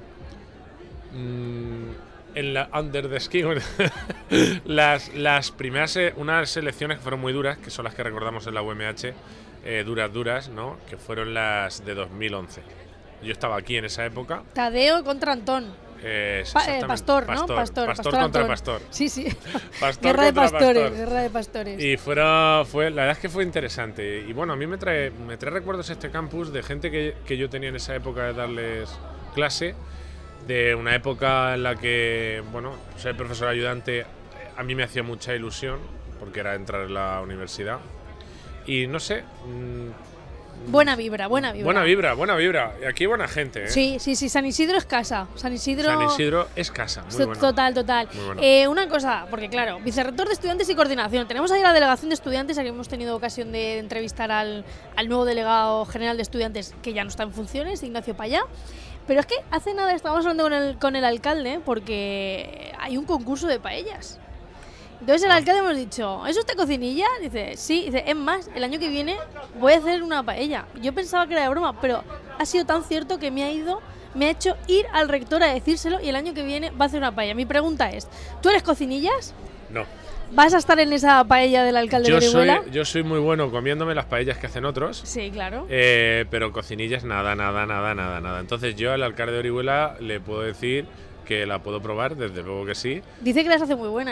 S7: mmm, en la under the skin las, las primeras, unas elecciones que fueron muy duras, que son las que recordamos en la U M H, eh, duras, duras, ¿no? Que fueron las de dos mil once. Yo estaba aquí en esa época.
S1: Tadeo contra Antón.
S7: Eh,
S1: pa eh, pastor, ¿no?
S7: Pastor,
S1: pastor,
S7: pastor,
S1: pastor
S7: contra
S1: Antón.
S7: pastor.
S1: Sí, sí.
S7: Pastor
S1: guerra de pastores,
S7: pastor.
S1: guerra de pastores.
S7: Y fuera, fue, la verdad es que fue interesante. Y bueno, a mí me trae, me trae recuerdos este campus de gente que, que yo tenía en esa época de darles clase, de una época en la que, bueno, ser profesor ayudante a mí me hacía mucha ilusión, porque era entrar en la universidad. Y no sé... Mmm,
S1: Buena vibra, buena vibra.
S7: Buena vibra, buena vibra. Y aquí buena gente, ¿eh?
S1: Sí, sí, sí. San Isidro es casa. San Isidro,
S7: San Isidro es casa. Muy bueno.
S1: Total, total.
S7: Muy bueno.
S1: eh, una cosa, porque claro, vicerrector de Estudiantes y Coordinación. Tenemos ahí la delegación de estudiantes, aquí hemos tenido ocasión de entrevistar al, al nuevo delegado general de estudiantes, que ya no está en funciones, Ignacio Payá. Pero es que hace nada estábamos hablando con el, con el alcalde, porque hay un concurso de paellas. Entonces el alcalde hemos dicho, ¿es usted cocinilla? Dice, sí. Dice, es más, el año que viene voy a hacer una paella. Yo pensaba que era de broma, pero ha sido tan cierto que me ha ido, me ha hecho ir al rector a decírselo y el año que viene va a hacer una paella. Mi pregunta es, ¿tú eres cocinillas?
S7: No.
S1: ¿Vas a estar en esa paella del alcalde
S7: yo
S1: de Orihuela?
S7: Soy, yo soy muy bueno comiéndome las paellas que hacen otros.
S1: Sí, claro.
S7: Eh, pero cocinillas nada, nada, nada, nada, nada. Entonces yo al alcalde de Orihuela le puedo decir que la puedo probar, desde luego que sí.
S1: Dice que las hace muy buenas.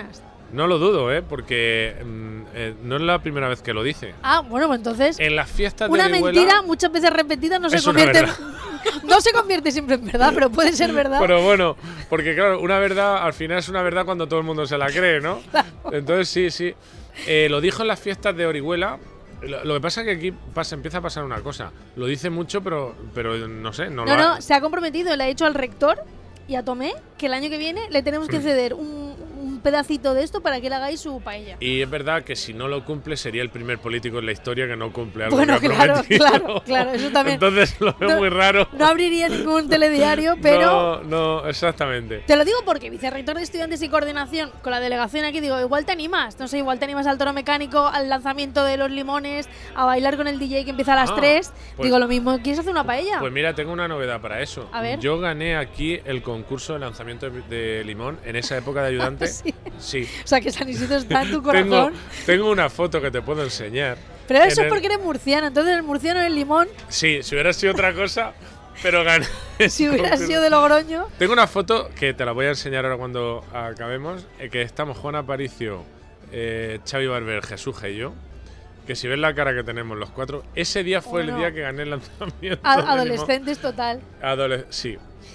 S7: No lo dudo, ¿eh? Porque mm, eh, no es la primera vez que lo dice.
S1: Ah, bueno, pues entonces.
S7: En las fiestas de
S1: Una
S7: Orihuela,
S1: mentira muchas veces repetida no se
S7: es una
S1: convierte en,
S7: verdad.
S1: no se convierte siempre en verdad, pero puede ser verdad.
S7: Pero bueno, porque claro, una verdad al final es una verdad cuando todo el mundo se la cree, ¿no?
S1: Claro.
S7: Entonces sí, sí. Eh, lo dijo en las fiestas de Orihuela. Lo, lo que pasa es que aquí pasa, empieza a pasar una cosa. Lo dice mucho, pero, pero no sé, no,
S1: No,
S7: lo ha-
S1: no, se ha comprometido, le ha dicho al rector y a Tomé que el año que viene le tenemos que ceder un, un pedacito de esto para que le hagáis su paella.
S7: Y es verdad que si no lo cumple sería el primer político en la historia que no cumple algo
S1: Bueno,
S7: que ha
S1: claro,
S7: prometido.
S1: claro, claro, eso también.
S7: Entonces lo veo
S1: No-
S7: muy raro.
S1: No abriría ningún telediario, pero…
S7: No, no, exactamente.
S1: Te lo digo porque vicerrector de estudiantes y coordinación con la delegación aquí, digo, igual te animas, no sé, igual te animas al toro mecánico, al lanzamiento de los limones, a bailar con el D J que empieza a las
S7: Ah,
S1: tres.
S7: pues-
S1: digo, lo mismo, ¿quieres hacer una paella?
S7: Pues mira, tengo una novedad para eso.
S1: A ver.
S7: Yo gané aquí el concurso de lanzamiento de, de limón en esa época de ayudante.
S1: Sí.
S7: Sí.
S1: O sea, que San Isidro está en tu
S7: Tengo,
S1: corazón.
S7: tengo una foto que te puedo enseñar.
S1: Pero eso
S7: en
S1: es
S7: el-
S1: porque eres murciano, entonces el murciano es el limón.
S7: Sí, si hubiera sido otra cosa, pero gané.
S1: Si hubiera sido de Logroño…
S7: Tengo una foto que te la voy a enseñar ahora cuando acabemos, eh, que estamos Juan Aparicio, eh, Xavi Barber, Jesús y yo. Que si ves la cara que tenemos los cuatro, ese día fue
S1: Bueno.
S7: el día que gané el lanzamiento.
S1: a-
S7: de limón.
S1: adolescentes total.
S7: Adole- sí.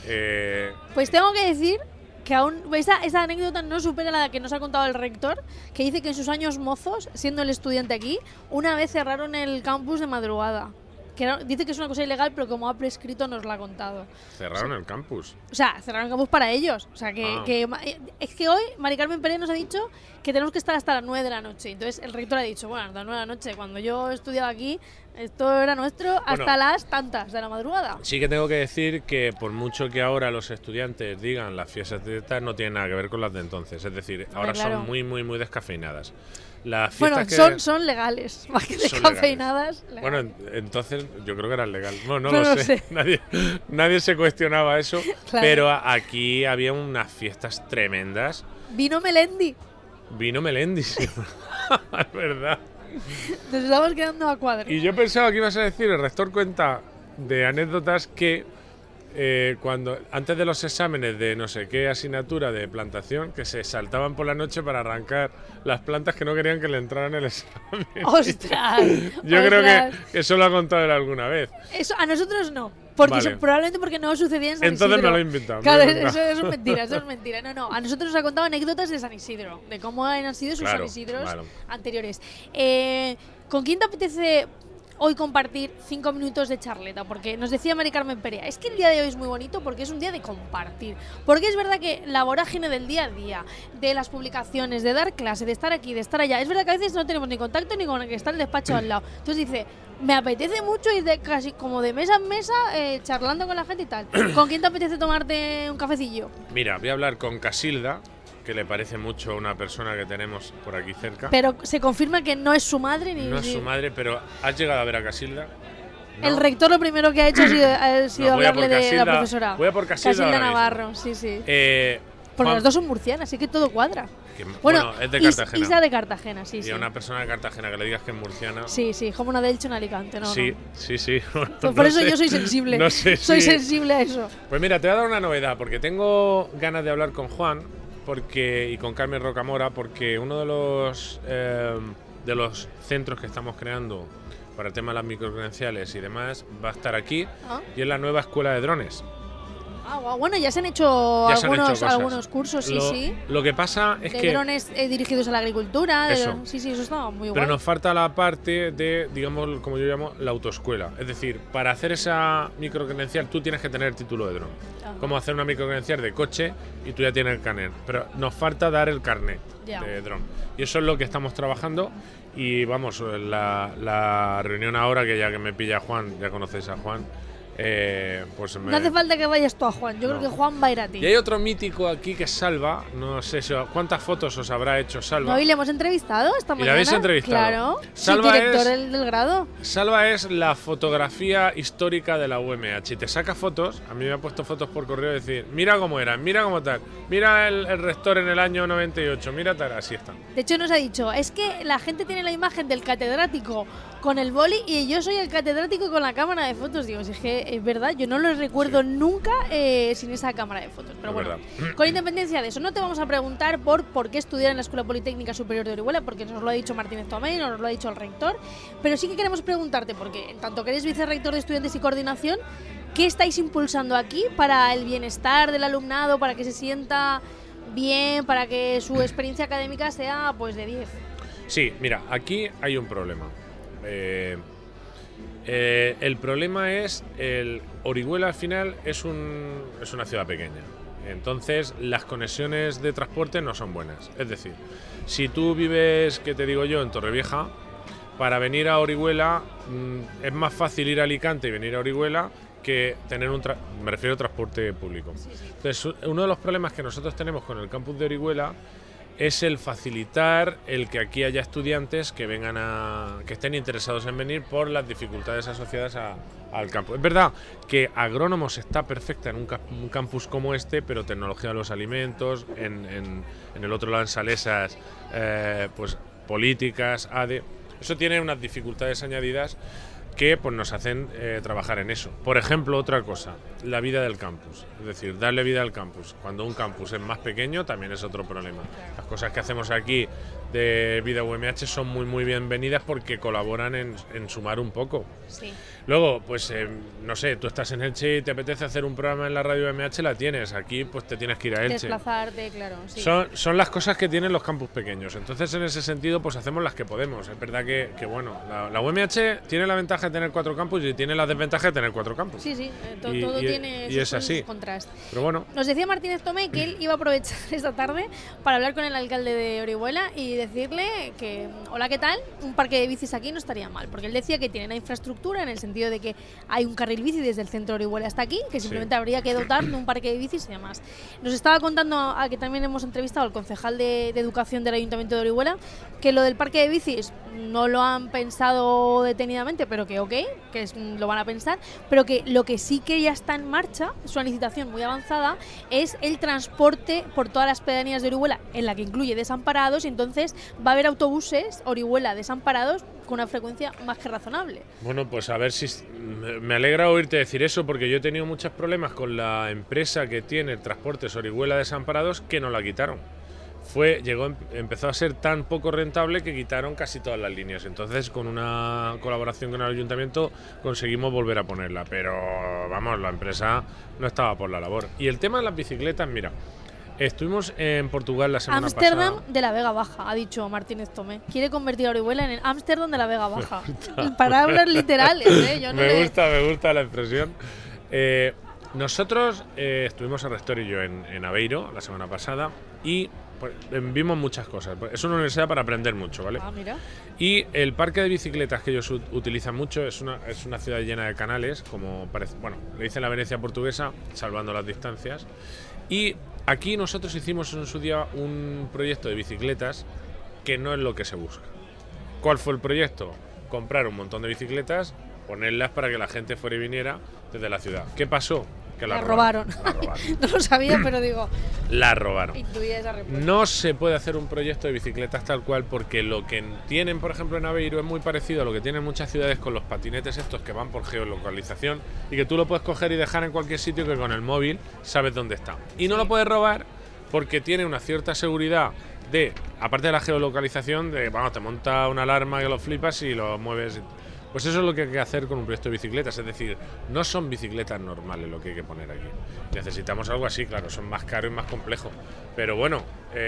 S7: Eh,
S1: Pues tengo que decir que aún esa, esa anécdota no supera la que nos ha contado el rector, que dice que en sus años mozos, siendo el estudiante aquí, una vez cerraron el campus de madrugada. Que era- dice que es una cosa ilegal, pero como ha prescrito nos la ha contado.
S7: cerraron el campus.
S1: O sea, cerraron el campus para ellos. O sea, que,
S7: Ah.
S1: que ma- eh, es que hoy Mari Carmen Pérez nos ha dicho que tenemos que estar hasta las nueve de la noche. Entonces el rector ha dicho, bueno, hasta las nueve de la noche. Cuando yo estudiaba aquí, esto era nuestro hasta
S7: Bueno.
S1: las tantas de la madrugada.
S7: Sí que tengo que decir que por mucho que ahora los estudiantes digan las fiestas de estas no tienen nada que ver con las de entonces. Es decir, ahora
S1: claro.
S7: son muy, muy, muy descafeinadas. Las
S1: Bueno,
S7: fiestas que
S1: son, son legales, más que
S7: Son
S1: descafeinadas.
S7: Bueno,
S1: legales.
S7: en- entonces yo creo que eran legal. No, no
S1: No
S7: lo
S1: lo
S7: sé.
S1: sé.
S7: Nadie, nadie se cuestionaba eso.
S1: Claro.
S7: Pero a- aquí había unas fiestas tremendas.
S1: Vino Melendi.
S7: Vino Melendi, sí. Es verdad.
S1: Nos estamos quedando a cuadro.
S7: Y yo pensaba que ibas a decir, el rector cuenta de anécdotas que eh, cuando antes de los exámenes de no sé qué asignatura de plantación, que se saltaban por la noche para arrancar las plantas que no querían que le entraran el examen.
S1: ¡Ostras!
S7: Yo creo
S1: ostras.
S7: que eso lo ha contado él alguna vez.
S1: Eso, a nosotros no. Porque
S7: Vale.
S1: eso- probablemente porque no sucedía en San
S7: Entonces
S1: Isidro.
S7: me lo he inventado, me
S1: Claro,
S7: lo he
S1: eso,
S7: inventado.
S1: eso es mentira, eso es mentira. No, no. A nosotros nos ha contado anécdotas de San Isidro, de cómo han sido sus
S7: Claro,
S1: San Isidros
S7: claro.
S1: anteriores. Eh, ¿Con quién te apetece hoy compartir cinco minutos de charleta? Porque nos decía Mari Carmen Perea, es que el día de hoy es muy bonito porque es un día de compartir. Porque es verdad que la vorágine del día a día, de las publicaciones, de dar clase, de estar aquí, de estar allá, es verdad que a veces no tenemos ni contacto ni con el que está el despacho al lado. Entonces dice, me apetece mucho ir de casi como de mesa en mesa eh, charlando con la gente y tal. ¿Con quién te apetece tomarte un cafecillo?
S7: Mira, voy a hablar con Casilda, que le parece mucho a una persona que tenemos por aquí cerca.
S1: Pero se confirma que no es su madre ni
S7: No es su madre, pero ¿has llegado a ver a Casilda? No.
S1: El rector lo primero que ha hecho ha sido, ha sido
S7: No, voy a
S1: hablarle
S7: por
S1: de
S7: Casilda-
S1: la profesora.
S7: voy a por Casilda ahora mismo.
S1: Navarro, sí, sí.
S7: Eh,
S1: Porque
S7: Juan-
S1: las dos son murcianas, así que todo cuadra.
S7: que-
S1: Bueno,
S7: bueno, es de
S1: Is-
S7: Cartagena.
S1: Isa de Cartagena, sí,
S7: y
S1: sí.
S7: a una persona de Cartagena que le digas que es murciana.
S1: Sí, sí, como una de Elche en Alicante, ¿no?
S7: sí,
S1: no.
S7: sí, sí.
S1: Pues
S7: No
S1: por eso
S7: sé.
S1: yo soy sensible.
S7: No sé
S1: soy
S7: si-
S1: sensible a eso.
S7: Pues mira, te voy a dar una novedad, porque tengo ganas de hablar con Juan porque y con Carmen Rocamora, porque uno de los eh, de los centros que estamos creando para el tema de las microcredenciales y demás va a estar aquí,
S1: Ah.
S7: y es la nueva escuela de drones.
S1: Ah, guau, bueno, ya se han hecho,
S7: Ya se han hecho
S1: algunos,
S7: cosas.
S1: algunos cursos, sí,
S7: lo,
S1: sí.
S7: Lo que pasa es
S1: De
S7: que
S1: drones eh, dirigidos a la agricultura. de
S7: Eso.
S1: dron- sí, sí, eso estaba muy
S7: pero
S1: guay.
S7: nos falta la parte de, digamos, como yo llamo, la autoescuela. Es decir, para hacer esa microcredencial tú tienes que tener título de dron.
S1: Ajá.
S7: Como hacer una microcredencial de coche y tú ya tienes el carnet. Pero nos falta dar el carnet
S1: Ya.
S7: de dron. Y eso es lo que estamos trabajando. Y vamos, la, la reunión ahora, que ya que me pilla Juan, ya conocéis a Juan, eh, pues me...
S1: No hace falta que vayas tú a Juan, yo
S7: No.
S1: creo que Juan va a ir a ti.
S7: Y hay otro mítico aquí que es Salva. No sé si, cuántas fotos os habrá hecho Salva.
S1: ¿No? ¿Y le hemos entrevistado esta
S7: ¿Y la
S1: mañana?
S7: habéis entrevistado?
S1: Claro.
S7: Salva
S1: sí, director
S7: es-
S1: del, del grado.
S7: Salva es la fotografía histórica de la U M H. Y te saca fotos. A mí me ha puesto fotos por correo y decir, mira cómo era, mira cómo tal. Mira el, el rector en el año noventa y ocho, mira tal, así está.
S1: De hecho, nos ha dicho, es que la gente tiene la imagen del catedrático con el boli y yo soy el catedrático con la cámara de fotos. Digo, si es que que es verdad, yo no lo recuerdo sí. nunca eh, sin esa cámara de fotos. Pero es bueno, verdad. Con independencia de eso, no te vamos a preguntar por por qué estudiar en la Escuela Politécnica Superior de Orihuela, porque nos lo ha dicho Martínez Tomé, nos lo ha dicho el rector, pero sí que queremos preguntarte, porque en tanto que eres vicerrector de Estudiantes y Coordinación, ¿qué estáis impulsando aquí para el bienestar del alumnado, para que se sienta bien, para que su experiencia académica sea pues de diez?
S7: Sí, mira, aquí hay un problema. Eh, eh, el problema es el Orihuela al final es un es una ciudad pequeña, entonces las conexiones de transporte no son buenas. Es decir, si tú vives, ¿qué te digo yo?, en Torrevieja, para venir a Orihuela mmm, es más fácil ir a Alicante y venir a Orihuela que tener un tra me refiero a transporte público. Entonces, uno de los problemas que nosotros tenemos con el campus de Orihuela es el facilitar el que aquí haya estudiantes que vengan a que estén interesados en venir por las dificultades asociadas a, al campus. Es verdad que agrónomos está perfecta en un, un campus como este, pero tecnología de los alimentos, en, en, en el otro lado en Salesas, eh, pues políticas, A D E, eso tiene unas dificultades añadidas que pues, nos hacen eh, trabajar en eso. Por ejemplo, otra cosa, la vida del campus. Es decir, darle vida al campus. Cuando un campus es más pequeño también es otro problema. Las cosas que hacemos aquí de Vida U M H son muy muy bienvenidas porque colaboran en, en sumar un poco.
S1: Sí.
S7: Luego, pues eh, no sé, tú estás en Elche y te apetece hacer un programa en la radio U M H, la tienes. Aquí pues te tienes que ir a Elche.
S1: Desplazarte, claro. Sí.
S7: Son, son las cosas que tienen los campus pequeños. Entonces, en ese sentido, pues hacemos las que podemos. Es verdad que, que bueno, la, la U M H tiene la ventaja de tener cuatro campus y tiene la desventaja de tener cuatro campus.
S1: Sí, sí, eh, to,
S7: y,
S1: todo
S7: y,
S1: tiene
S7: y
S1: sus,
S7: es así.
S1: sus contrastes.
S7: Pero bueno.
S1: Nos decía Martínez Tomé que él iba a aprovechar esta tarde para hablar con el alcalde de Orihuela y decirle que, hola, ¿qué tal? Un parque de bicis aquí no estaría mal, porque él decía que tiene la infraestructura en el sentido de que hay un carril bici desde el centro de Orihuela hasta aquí, que simplemente sí. habría que dotar de un parque de bicis y demás. Nos estaba contando, a que también hemos entrevistado al concejal de, de Educación del Ayuntamiento de Orihuela, que lo del parque de bicis no lo han pensado detenidamente, pero que ok, que es, lo van a pensar, pero que lo que sí que ya está en marcha, es una licitación muy avanzada, es el transporte por todas las pedanías de Orihuela, en la que incluye desamparados, y entonces va a haber autobuses Orihuela desamparados con una frecuencia más que razonable.
S7: Bueno, pues a ver si... Me alegra oírte decir eso, porque yo he tenido muchos problemas con la empresa que tiene transportes Orihuela desamparados que no la quitaron. Fue, llegó, empezó a ser tan poco rentable que quitaron casi todas las líneas. Entonces, con una colaboración con el ayuntamiento conseguimos volver a ponerla, pero vamos, la empresa no estaba por la labor. Y el tema de las bicicletas, mira, estuvimos en Portugal la semana
S1: Amsterdam
S7: pasada.
S1: Ámsterdam de la Vega Baja, ha dicho Martínez Tomé. Quiere convertir a Orihuela en el Ámsterdam de la Vega Baja. Palabras literales, ¿eh? Yo no
S7: me
S1: le...
S7: gusta, me gusta la expresión. Eh, nosotros eh, estuvimos el rector y yo en, en Aveiro la semana pasada y pues, vimos muchas cosas. Es una universidad para aprender mucho, ¿vale?
S1: Ah, mira.
S7: Y el parque de bicicletas que ellos utilizan mucho es una, es una ciudad llena de canales, como parece, bueno, le dicen la Venecia portuguesa, salvando las distancias. Y aquí nosotros hicimos en su día un proyecto de bicicletas que no es lo que se busca. ¿Cuál fue el proyecto? Comprar un montón de bicicletas, ponerlas para que la gente fuera y viniera desde la ciudad. ¿Qué pasó? Que la,
S1: la robaron.
S7: robaron. La robaron.
S1: No lo sabía, pero digo...
S7: La robaron.
S1: Intuía esa respuesta.
S7: No se puede hacer un proyecto de bicicletas tal cual porque lo que tienen, por ejemplo, en Aveiro es muy parecido a lo que tienen muchas ciudades con los patinetes estos que van por geolocalización y que tú lo puedes coger y dejar en cualquier sitio que con el móvil sabes dónde está. Y no lo puedes robar porque tiene una cierta seguridad de, aparte de la geolocalización, de, vamos, te monta una alarma que lo flipas y lo mueves... Pues eso es lo que hay que hacer con un proyecto de bicicletas, es decir, no son bicicletas normales lo que hay que poner aquí. Necesitamos algo así, claro, son más caros y más complejos. Pero bueno,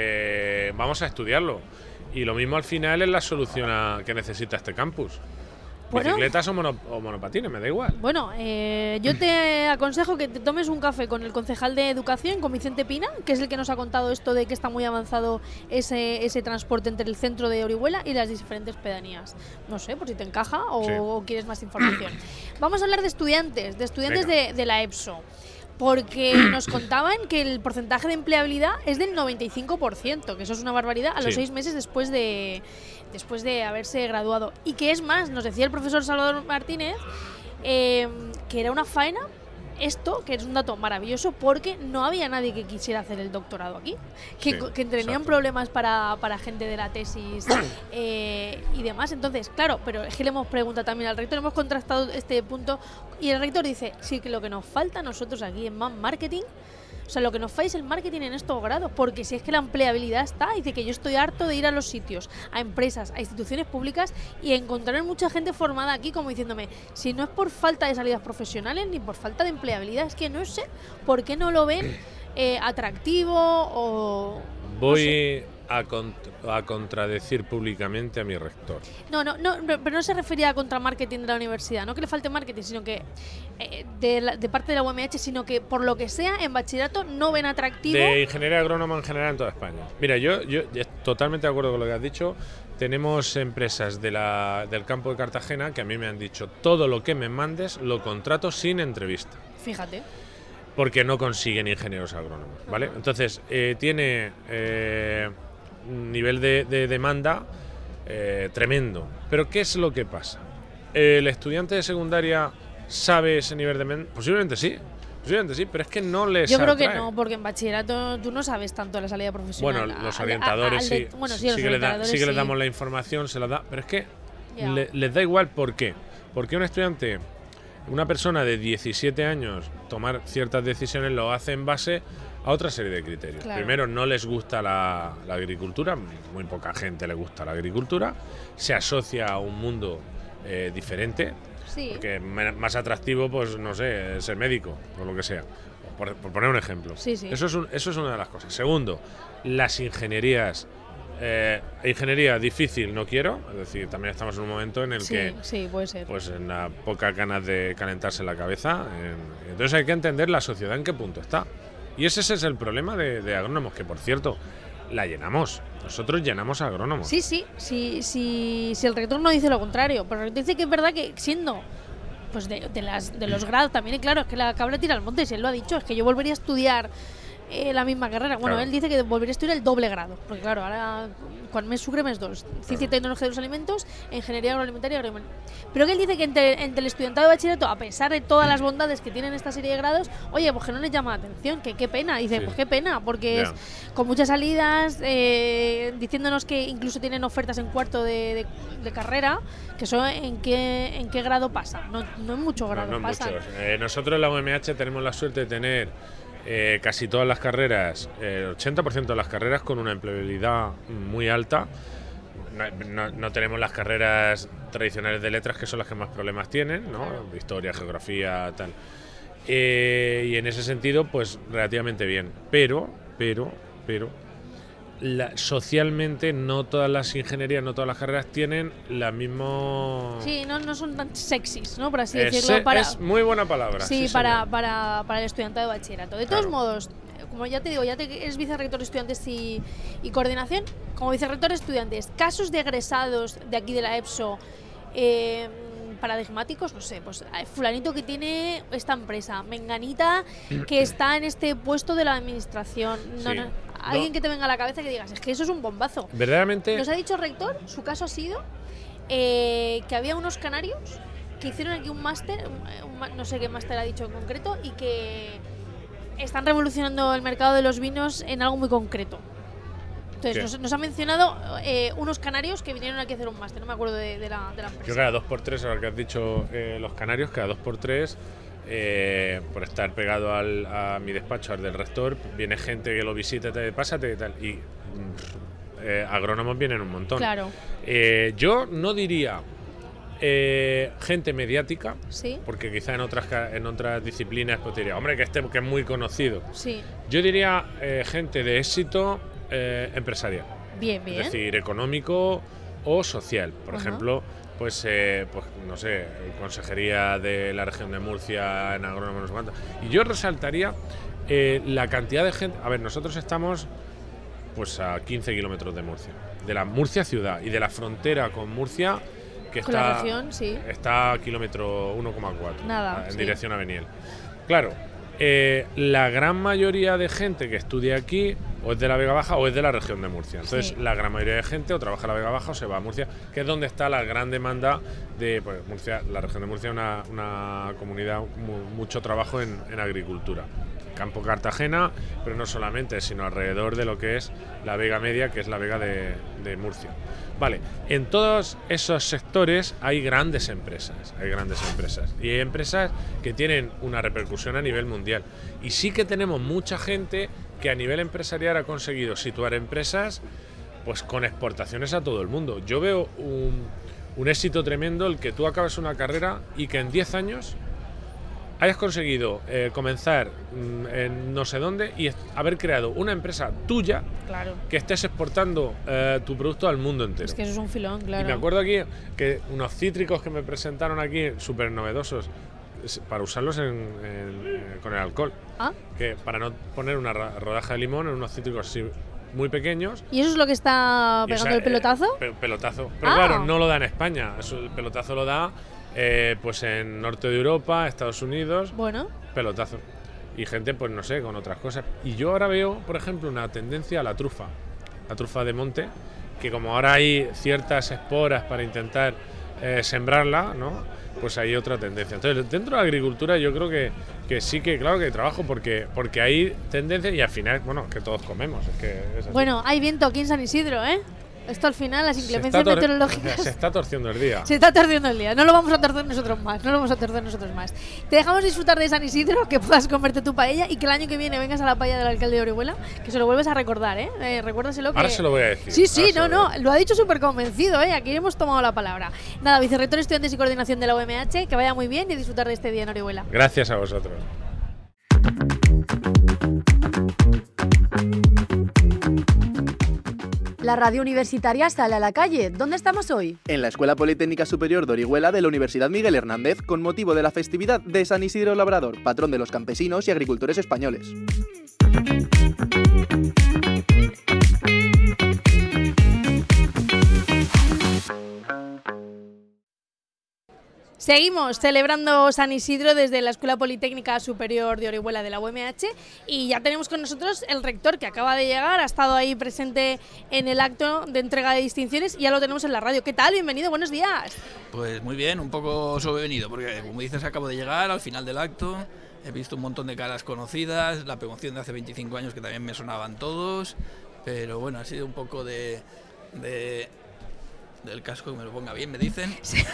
S7: eh, vamos a estudiarlo. Y lo mismo al final es la solución a, que necesita este campus.
S1: Bueno,
S7: bicicletas o, mono, o monopatines, me da igual.
S1: Bueno, eh, yo te aconsejo que te tomes un café con el concejal de Educación, con Vicente Pina, que es el que nos ha contado esto de que está muy avanzado ese, ese transporte entre el centro de Orihuela y las diferentes pedanías. No sé, por si te encaja o, sí. o quieres más información. Vamos a hablar de estudiantes, de estudiantes de, de la EPSO. Porque nos contaban que el porcentaje de empleabilidad es del noventa y cinco por ciento, que eso es una barbaridad, a los sí. seis meses después de, después de haberse graduado. Y que es más, nos decía el profesor Salvador Martínez, eh, que era una faena esto, que es un dato maravilloso, porque no había nadie que quisiera hacer el doctorado aquí, que,
S7: Sí,
S1: que tenían
S7: exacto.
S1: problemas para, para gente de la tesis eh, y demás. Entonces, claro, pero es que le hemos preguntado también al rector, hemos contrastado este punto y el rector dice, sí, que lo que nos falta a nosotros aquí en M A M Marketing, o sea, lo que nos falla es el marketing en estos grados, porque si es que la empleabilidad está, dice que yo estoy harto de ir a los sitios, a empresas, a instituciones públicas y encontrar mucha gente formada aquí como diciéndome, si no es por falta de salidas profesionales ni por falta de empleabilidad, es que no sé por qué no lo ven eh, atractivo o...
S7: Voy
S1: no sé.
S7: a, cont- a contradecir públicamente a mi rector.
S1: No, no, no, pero no se refería a contra marketing de la universidad, no que le falte marketing, sino que eh, de, la- de parte de la U M H, sino que por lo que sea, en bachillerato no ven atractivo.
S7: De ingeniería agrónoma en general en toda España. Mira, yo, yo yo totalmente de acuerdo con lo que has dicho. Tenemos empresas de la, del campo de Cartagena que a mí me han dicho, todo lo que me mandes lo contrato sin entrevista.
S1: Fíjate.
S7: Porque no consiguen ingenieros agrónomos, ¿vale? Entonces, eh, tiene eh, un nivel de, de demanda eh, tremendo. Pero ¿qué es lo que pasa? ¿El estudiante de secundaria sabe ese nivel de demanda? Posiblemente sí, posiblemente sí, pero es que no les
S1: Yo creo que
S7: atrae.
S1: no, porque en bachillerato tú no sabes tanto la salida profesional.
S7: Bueno, los
S1: Al-
S7: orientadores
S1: al
S7: sí,
S1: de- bueno, sí, los
S7: sí, que le da-
S1: orientadores
S7: sí que les
S1: sí.
S7: damos la información, se la da, pero es que
S1: Ya.
S7: le- les da igual. ¿Por qué? Porque un estudiante, una persona de diecisiete años, tomar ciertas decisiones lo hace en base a otra serie de criterios.
S1: Claro.
S7: Primero, no les gusta la, la agricultura, muy poca gente le gusta la agricultura, se asocia a un mundo eh, diferente,
S1: Sí.
S7: porque me- más atractivo, pues no sé, ser médico o lo que sea, por, por poner un ejemplo.
S1: Sí, sí.
S7: Eso es un- eso es una de las cosas. Segundo, las ingenierías. Eh, ingeniería difícil no quiero, es decir, también estamos en un momento en el
S1: Sí,
S7: que
S1: sí, puede ser.
S7: pues en la pocas ganas de calentarse la cabeza, en- entonces hay que entender la sociedad en qué punto está. Y ese, ese es el problema de, de agrónomos, que por cierto, la llenamos. Nosotros llenamos a agrónomos.
S1: Sí, sí, sí, sí, si el rector no dice lo contrario, pero el rector dice que es verdad que siendo pues de, de las de los grados también, y claro, es que la cabra tira al monte, si él lo ha dicho, es que yo volvería a estudiar eh, la misma carrera. Bueno,
S7: Claro.
S1: él dice que volvería a estudiar el doble grado, porque claro, ahora con mes sucre, mes dos, ciencia y tecnología de los alimentos, ingeniería agroalimentaria y agroalimentaria. Pero que él dice que entre, entre el estudiantado de bachillerato, a pesar de todas las bondades que tienen esta serie de grados, oye, pues que no les llama la atención, que qué pena. Dice,
S7: Sí.
S1: pues qué pena, porque
S7: Ya.
S1: es con muchas salidas, eh, diciéndonos que incluso tienen ofertas en cuarto de, de- de carrera, que eso en qué, en qué grado pasa. No, no en mucho
S7: No,
S1: grado
S7: no
S1: pasa.
S7: muchos. Eh, nosotros en la U M H tenemos la suerte de tener eh, casi todas las carreras, eh, el ochenta por ciento de las carreras con una empleabilidad muy alta. No, no- no tenemos las carreras tradicionales de letras, que son las que más problemas tienen, ¿no? Historia, geografía, tal. Eh, y en ese sentido, pues relativamente bien. Pero, pero, pero, la- socialmente no todas las ingenierías, no todas las carreras tienen la misma...
S1: Sí, no, no son tan sexys, ¿no? Por así
S7: Es,
S1: decirlo. Para,
S7: es muy buena palabra.
S1: sí,
S7: sí,
S1: para,
S7: señor.
S1: para, para el estudiante de bachillerato. De todos
S7: Claro.
S1: modos, eh, como ya te digo, ya te, eres vicerrector de estudiantes y, y coordinación, como vicerrector de estudiantes, casos de egresados de aquí de la EPSO, eh, paradigmáticos, no sé, pues eh, fulanito que tiene esta empresa, menganita que está en este puesto de la administración, no,
S7: Sí.
S1: no, alguien
S7: No.
S1: que te venga a la cabeza y que digas, es que eso es un bombazo.
S7: Verdaderamente,
S1: Nos ha dicho el rector, su caso ha sido eh, que había unos canarios que hicieron aquí un máster, un- un ma- no sé qué máster ha dicho en concreto, y que están revolucionando el mercado de los vinos en algo muy concreto. Entonces,
S7: ¿Qué?
S1: nos, nos ha mencionado eh, unos canarios que vinieron aquí a hacer un máster, no me acuerdo de, de la, de la empresa.
S7: yo cada dos por tres, ahora que has dicho eh, los canarios, cada dos por tres, eh, por estar pegado al, a mi despacho, al del rector, viene gente que lo visita, te pásate y tal. Y mm, eh, agrónomos vienen un montón.
S1: Claro,
S7: Eh, yo no diría eh, gente mediática,
S1: sí,
S7: porque quizá en otras ca- en otras disciplinas pues diría, hombre, que este que es muy conocido.
S1: sí,
S7: Yo diría eh, gente de éxito eh, empresarial.
S1: bien, bien.
S7: Es decir, económico o social. Por
S1: Ajá.
S7: ejemplo, pues, eh, pues no sé, consejería de la región de Murcia en agrónomo, no sé cuánto. Y yo resaltaría eh, la cantidad de gente. A ver, nosotros estamos pues a quince kilómetros de Murcia, de la Murcia ciudad y de la frontera con Murcia, que
S1: Con
S7: está,
S1: la región, sí.
S7: está a kilómetro uno coma cuatro,
S1: Nada,
S7: en
S1: sí.
S7: dirección a Beniel. Claro, eh, la gran mayoría de gente que estudia aquí o es de la Vega Baja o es de la región de Murcia. Entonces,
S1: Sí.
S7: la gran mayoría de gente o trabaja en la Vega Baja o se va a Murcia, que es donde está la gran demanda de pues, Murcia. La región de Murcia es una, una comunidad con mucho trabajo en, en agricultura. Campo Cartagena, pero no solamente, sino alrededor de lo que es la Vega Media, que es la Vega de, de Murcia. Vale, en todos esos sectores hay grandes empresas, hay grandes empresas, y hay empresas que tienen una repercusión a nivel mundial. Y sí que tenemos mucha gente que a nivel empresarial ha conseguido situar empresas pues con exportaciones a todo el mundo. Yo veo un, un éxito tremendo el que tú acabes una carrera y que en diez años hayas conseguido eh, comenzar mm, en no sé dónde y haber creado una empresa tuya
S1: Claro.
S7: que estés exportando eh, tu producto al mundo entero.
S1: Es que eso es un filón, claro.
S7: Y me acuerdo aquí que unos cítricos que me presentaron aquí, súper novedosos, es para usarlos en, en, eh, con el alcohol.
S1: Ah,
S7: Que para no poner una ra- rodaja de limón en unos cítricos así muy pequeños.
S1: ¿y eso es lo que está
S7: y, o
S1: pegando
S7: sea,
S1: el pelotazo?
S7: eh, pe- pelotazo. Pero
S1: Ah.
S7: claro, no lo da en España. Eso, el pelotazo lo da eh, pues en norte de Europa, Estados Unidos.
S1: Bueno,
S7: Pelotazo. Y gente, pues no sé, con otras cosas. Y yo ahora veo, por ejemplo, una tendencia a la trufa. La trufa de monte, que como ahora hay ciertas esporas para intentar eh, sembrarla, ¿no? Pues hay otra tendencia. Entonces, dentro de la agricultura yo creo que, que sí que, claro, que hay trabajo porque, porque hay tendencia y al final, bueno, que todos comemos. Es que es así.
S1: bueno, hay viento aquí en San Isidro, ¿eh? Esto al final, las
S7: Se
S1: inclemencias
S7: está tor-
S1: meteorológicas.
S7: Se está torciendo el día.
S1: Se está torciendo el día, no lo vamos a torcer nosotros más, no lo vamos a torcer nosotros más. Te dejamos disfrutar de San Isidro, que puedas comerte tu paella y que el año que viene vengas a la paella del alcalde de Orihuela, que se lo vuelves a recordar, ¿eh? eh recuérdaselo que...
S7: Ahora se lo voy a decir.
S1: Sí, sí,
S7: Ahora se
S1: no,
S7: lo voy a
S1: no,
S7: decir.
S1: lo ha dicho súper convencido, ¿eh? Aquí hemos tomado la palabra. Nada, vicerrector, estudiantes y coordinación de la U M H, que vaya muy bien y disfrutar de este día en Orihuela.
S7: Gracias a vosotros.
S3: La radio universitaria sale a la calle. ¿Dónde estamos hoy?
S4: En la Escuela Politécnica Superior de Orihuela de la Universidad Miguel Hernández, con motivo de la festividad de San Isidro Labrador, patrón de los campesinos y agricultores españoles.
S1: Seguimos celebrando San Isidro desde la Escuela Politécnica Superior de Orihuela de la U M H y ya tenemos con nosotros el rector que acaba de llegar, ha estado ahí presente en el acto de entrega de distinciones y ya lo tenemos en la radio. ¿Qué tal? Bienvenido, buenos días.
S8: Pues muy bien, un poco sobrevenido, porque como dices acabo de llegar al final del acto, he visto un montón de caras conocidas, la promoción de hace veinticinco años que también me sonaban todos, pero bueno, ha sido un poco de... de del casco, que me lo ponga bien, me dicen.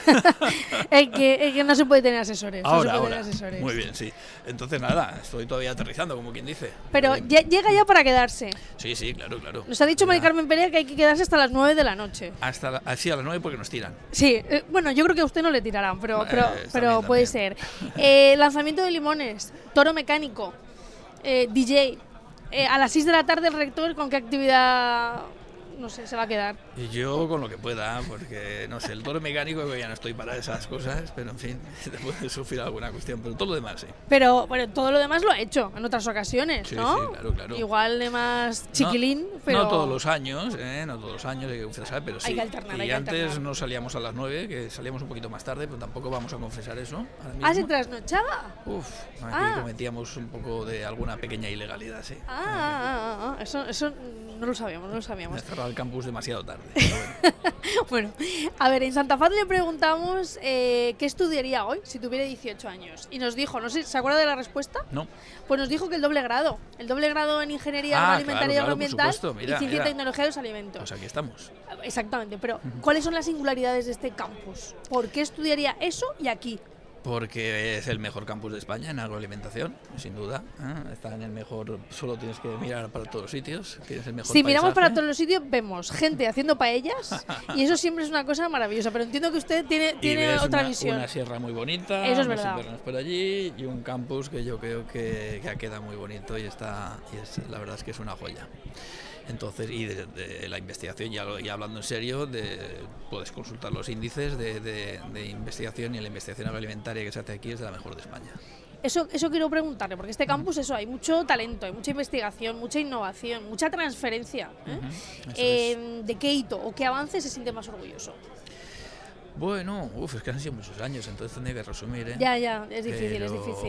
S1: Es que, es que no se puede tener asesores.
S8: Ahora,
S1: no se puede
S8: ahora.
S1: tener asesores.
S8: Muy bien, sí. Entonces nada, estoy todavía aterrizando, como quien dice.
S1: Pero
S8: Bien.
S1: ya- llega ya para quedarse.
S8: Sí, sí, claro, claro.
S1: Nos ha dicho Mari
S8: Ya.
S1: Carmen Perea que hay que quedarse hasta las nueve de la noche.
S8: Hasta la, así a las nueve porque nos tiran.
S1: Sí, eh, bueno, yo creo que a usted no le tirarán, pero,
S8: Eh,
S1: pero,
S8: también,
S1: pero puede
S8: también.
S1: ser. Eh, lanzamiento de limones, toro mecánico, eh, D J. Eh, a las seis de la tarde el rector, ¿con qué actividad, no sé, se va a quedar?
S8: Y yo con lo que pueda, porque no sé, el toro mecánico que ya no estoy para esas cosas, pero en fin, te puede sufrir alguna cuestión, pero todo lo demás sí.
S1: Pero bueno, todo lo demás lo ha hecho en otras ocasiones,
S8: Sí,
S1: ¿no?
S8: sí, claro, claro.
S1: Igual de más chiquilín,
S8: no,
S1: pero...
S8: no todos los años, ¿eh? No todos los años, hay que confesar, pero sí.
S1: Hay que alternar,
S8: y
S1: hay que
S8: antes
S1: alternar.
S8: no salíamos a las nueve, que salíamos un poquito más tarde, pero tampoco vamos a confesar eso. Ahora mismo.
S1: ¿Ah, se trasnochaba?
S8: Uf, aquí
S1: Ah.
S8: cometíamos un poco de alguna pequeña ilegalidad, sí.
S1: Ah, ah, ah, ah, eso, eso no lo sabíamos, no lo
S8: Me
S1: sabíamos.
S8: he cerrado el campus demasiado tarde. pero bueno.
S1: Bueno, a ver, en Santa Faz le preguntamos eh, qué estudiaría hoy si tuviera dieciocho años. Y nos dijo, no sé, ¿se acuerda de la respuesta?
S8: No.
S1: Pues nos dijo que el doble grado. El doble grado en Ingeniería
S8: Ah,
S1: Agroalimentaria
S8: claro,
S1: y
S8: claro, por
S1: Agroambiental
S8: supuesto, mira,
S1: y Ciencia
S8: mira.
S1: y Tecnología de los Alimentos.
S8: Pues aquí estamos.
S1: Exactamente, pero ¿cuáles son las singularidades de este campus? ¿Por qué estudiaría eso y aquí?
S8: Porque es el mejor campus de España en agroalimentación, sin duda. ¿eh? Está en el mejor, solo tienes que mirar para todos los sitios. Tienes el mejor
S1: Si miramos
S8: paisaje.
S1: para todos los sitios, vemos gente haciendo paellas y eso siempre es una cosa maravillosa. Pero entiendo que usted tiene,
S8: Y
S1: tiene
S8: ves
S1: otra
S8: una,
S1: visión.
S8: una sierra muy bonita,
S1: Eso es
S8: unos
S1: verdad.
S8: invernos por allí y un campus que yo creo que, que queda muy bonito y está y es, la verdad es que es una joya. Entonces, y de, de la investigación, ya, lo- ya hablando en serio, de, puedes consultar los índices de, de- de investigación y la investigación agroalimentaria que se hace aquí es de la mejor de España.
S1: Eso, eso quiero preguntarle, porque este campus, eso, hay mucho talento, hay mucha investigación, mucha innovación, mucha transferencia. ¿eh?
S8: Ujú, eso
S1: Eh, ¿De qué hito o qué avance se siente más orgulloso?
S8: Bueno, uf, es que han sido muchos años, entonces tendría que resumir, ¿eh?
S1: Ya, ya, es difícil, es
S8: Pero,
S1: difícil.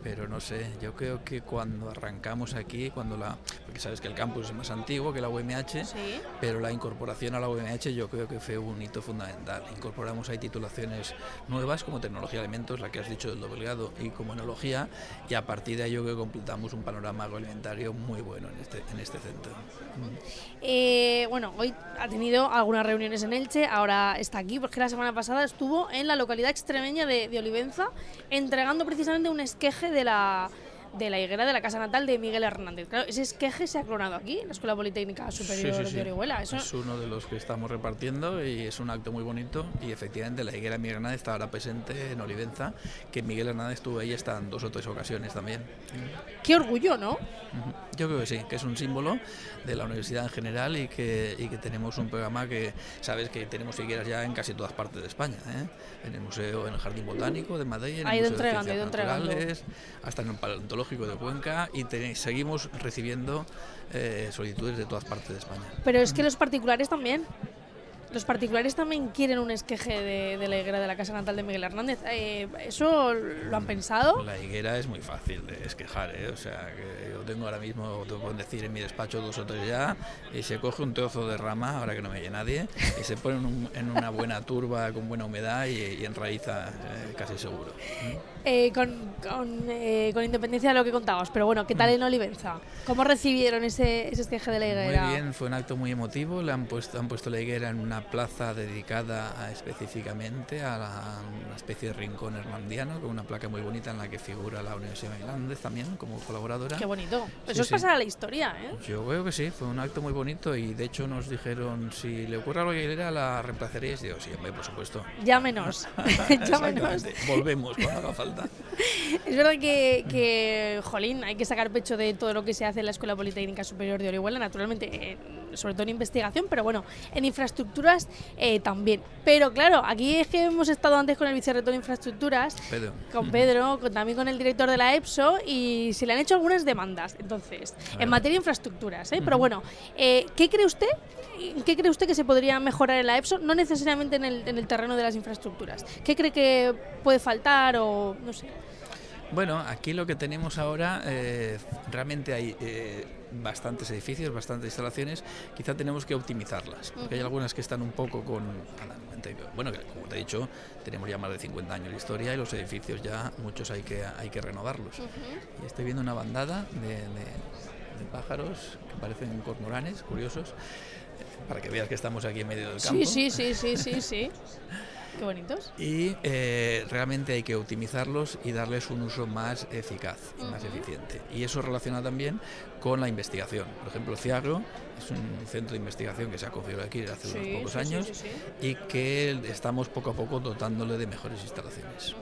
S8: pero no sé, yo creo que cuando arrancamos aquí, cuando la, porque sabes que el campus es más antiguo que la U M H,
S1: Sí.
S8: pero la incorporación a la U M H yo creo que fue un hito fundamental. Incorporamos ahí titulaciones nuevas como tecnología de alimentos, la que has dicho del doblegado, y como enología, y a partir de ahí yo creo que completamos un panorama agroalimentario muy bueno en este, en este centro.
S1: Eh, bueno, hoy ha tenido algunas reuniones en Elche, ahora está aquí, porque la semana pasada estuvo en la localidad extremeña de, de Olivenza, entregando precisamente un esqueje de la, de la higuera de la casa natal de Miguel Hernández. Claro, ese esqueje se ha clonado aquí, en la Escuela Politécnica Superior
S8: Sí, sí, sí.
S1: de Orihuela. Eso,
S8: Es uno de los que estamos repartiendo y es un acto muy bonito, y efectivamente la higuera de Miguel Hernández está ahora presente en Olivenza, que Miguel Hernández estuvo ahí hasta en dos o tres ocasiones también.
S1: qué orgullo, ¿no?
S8: Ujú. Yo creo que sí, que es un símbolo de la universidad en general, y que, y que tenemos un programa que, sabes que tenemos higueras ya en casi todas partes de España, ¿eh? En el museo, en el Jardín Botánico de Madrid, en
S1: Ha
S8: el
S1: ido
S8: Museo de
S1: entregando, ha ido
S8: Ciencias
S1: entregando.
S8: Naturales, hasta en el Paleontológico de Cuenca, y te- seguimos recibiendo eh, solicitudes de todas partes de España.
S1: Pero es que los particulares también. Los particulares también quieren un esqueje de, de la higuera de la casa natal de Miguel Hernández. Eh, ¿Eso lo han pensado?
S8: La higuera es muy fácil de esquejar, ¿eh? O sea, que yo tengo ahora mismo, te pueden decir en mi despacho dos o tres ya, y se coge un trozo de rama, ahora que no me oye nadie, y se pone en, un- en una buena turba con buena humedad, y, y enraiza eh, casi seguro.
S1: Eh, con, con, eh, con independencia de lo que contabas, pero bueno, ¿qué tal en Olivenza? ¿Cómo recibieron ese, ese esqueje de la higuera?
S8: Muy bien, fue un acto muy emotivo. Le han puesto, han puesto la higuera en una plaza dedicada a- específicamente a la, una especie de rincón hernandiano, con una placa muy bonita en la que figura la Universidad de Hernández también como colaboradora.
S1: Qué bonito.
S8: Sí,
S1: Eso es
S8: sí.
S1: pasar a la historia, ¿eh?
S8: Yo creo que sí, fue un acto muy bonito, y de hecho nos dijeron, si le ocurre algo a la higuera, la reemplazaréis. Y digo, sí, hombre, por supuesto.
S1: Llámenos. Llámenos.
S8: Exactamente. Volvemos cuando haga falta.
S1: Es verdad que, que, jolín, hay que sacar pecho de todo lo que se hace en la Escuela Politécnica Superior de Orihuela, naturalmente, eh, sobre todo en investigación, pero bueno, en infraestructuras eh, también. Pero claro, aquí es que hemos estado antes con el vicerrector de infraestructuras,
S8: Pedro.
S1: con Pedro, con- también con el director de la EPSO, y se le han hecho algunas demandas, entonces, en materia de infraestructuras, ¿eh? Pero bueno, eh, ¿qué cree usted? ¿Qué cree usted que se podría mejorar en la EPSO? No necesariamente en el, en el terreno de las infraestructuras. ¿Qué cree que puede faltar o no sé?
S8: Bueno, aquí lo que tenemos ahora, eh, realmente hay eh, bastantes edificios, bastantes instalaciones, quizá tenemos que optimizarlas, porque hay algunas que están un poco con... Bueno, que, como te he dicho, tenemos ya más de cincuenta años de historia, y los edificios ya, muchos hay que, hay que renovarlos. Y estoy viendo una bandada de, de- de pájaros que parecen cormoranes, curiosos, eh, para que veas que estamos aquí en medio del campo.
S1: Sí, sí, sí, sí, sí, sí. Qué bonitos.
S8: Y eh, realmente hay que optimizarlos y darles un uso más eficaz y más eficiente. Y eso relaciona también con la investigación. Por ejemplo, CIAGRO es un centro de investigación que se ha configurado aquí hace
S1: Sí,
S8: unos pocos
S1: sí, sí,
S8: años,
S1: sí, sí.
S8: y que estamos poco a poco dotándole de mejores instalaciones.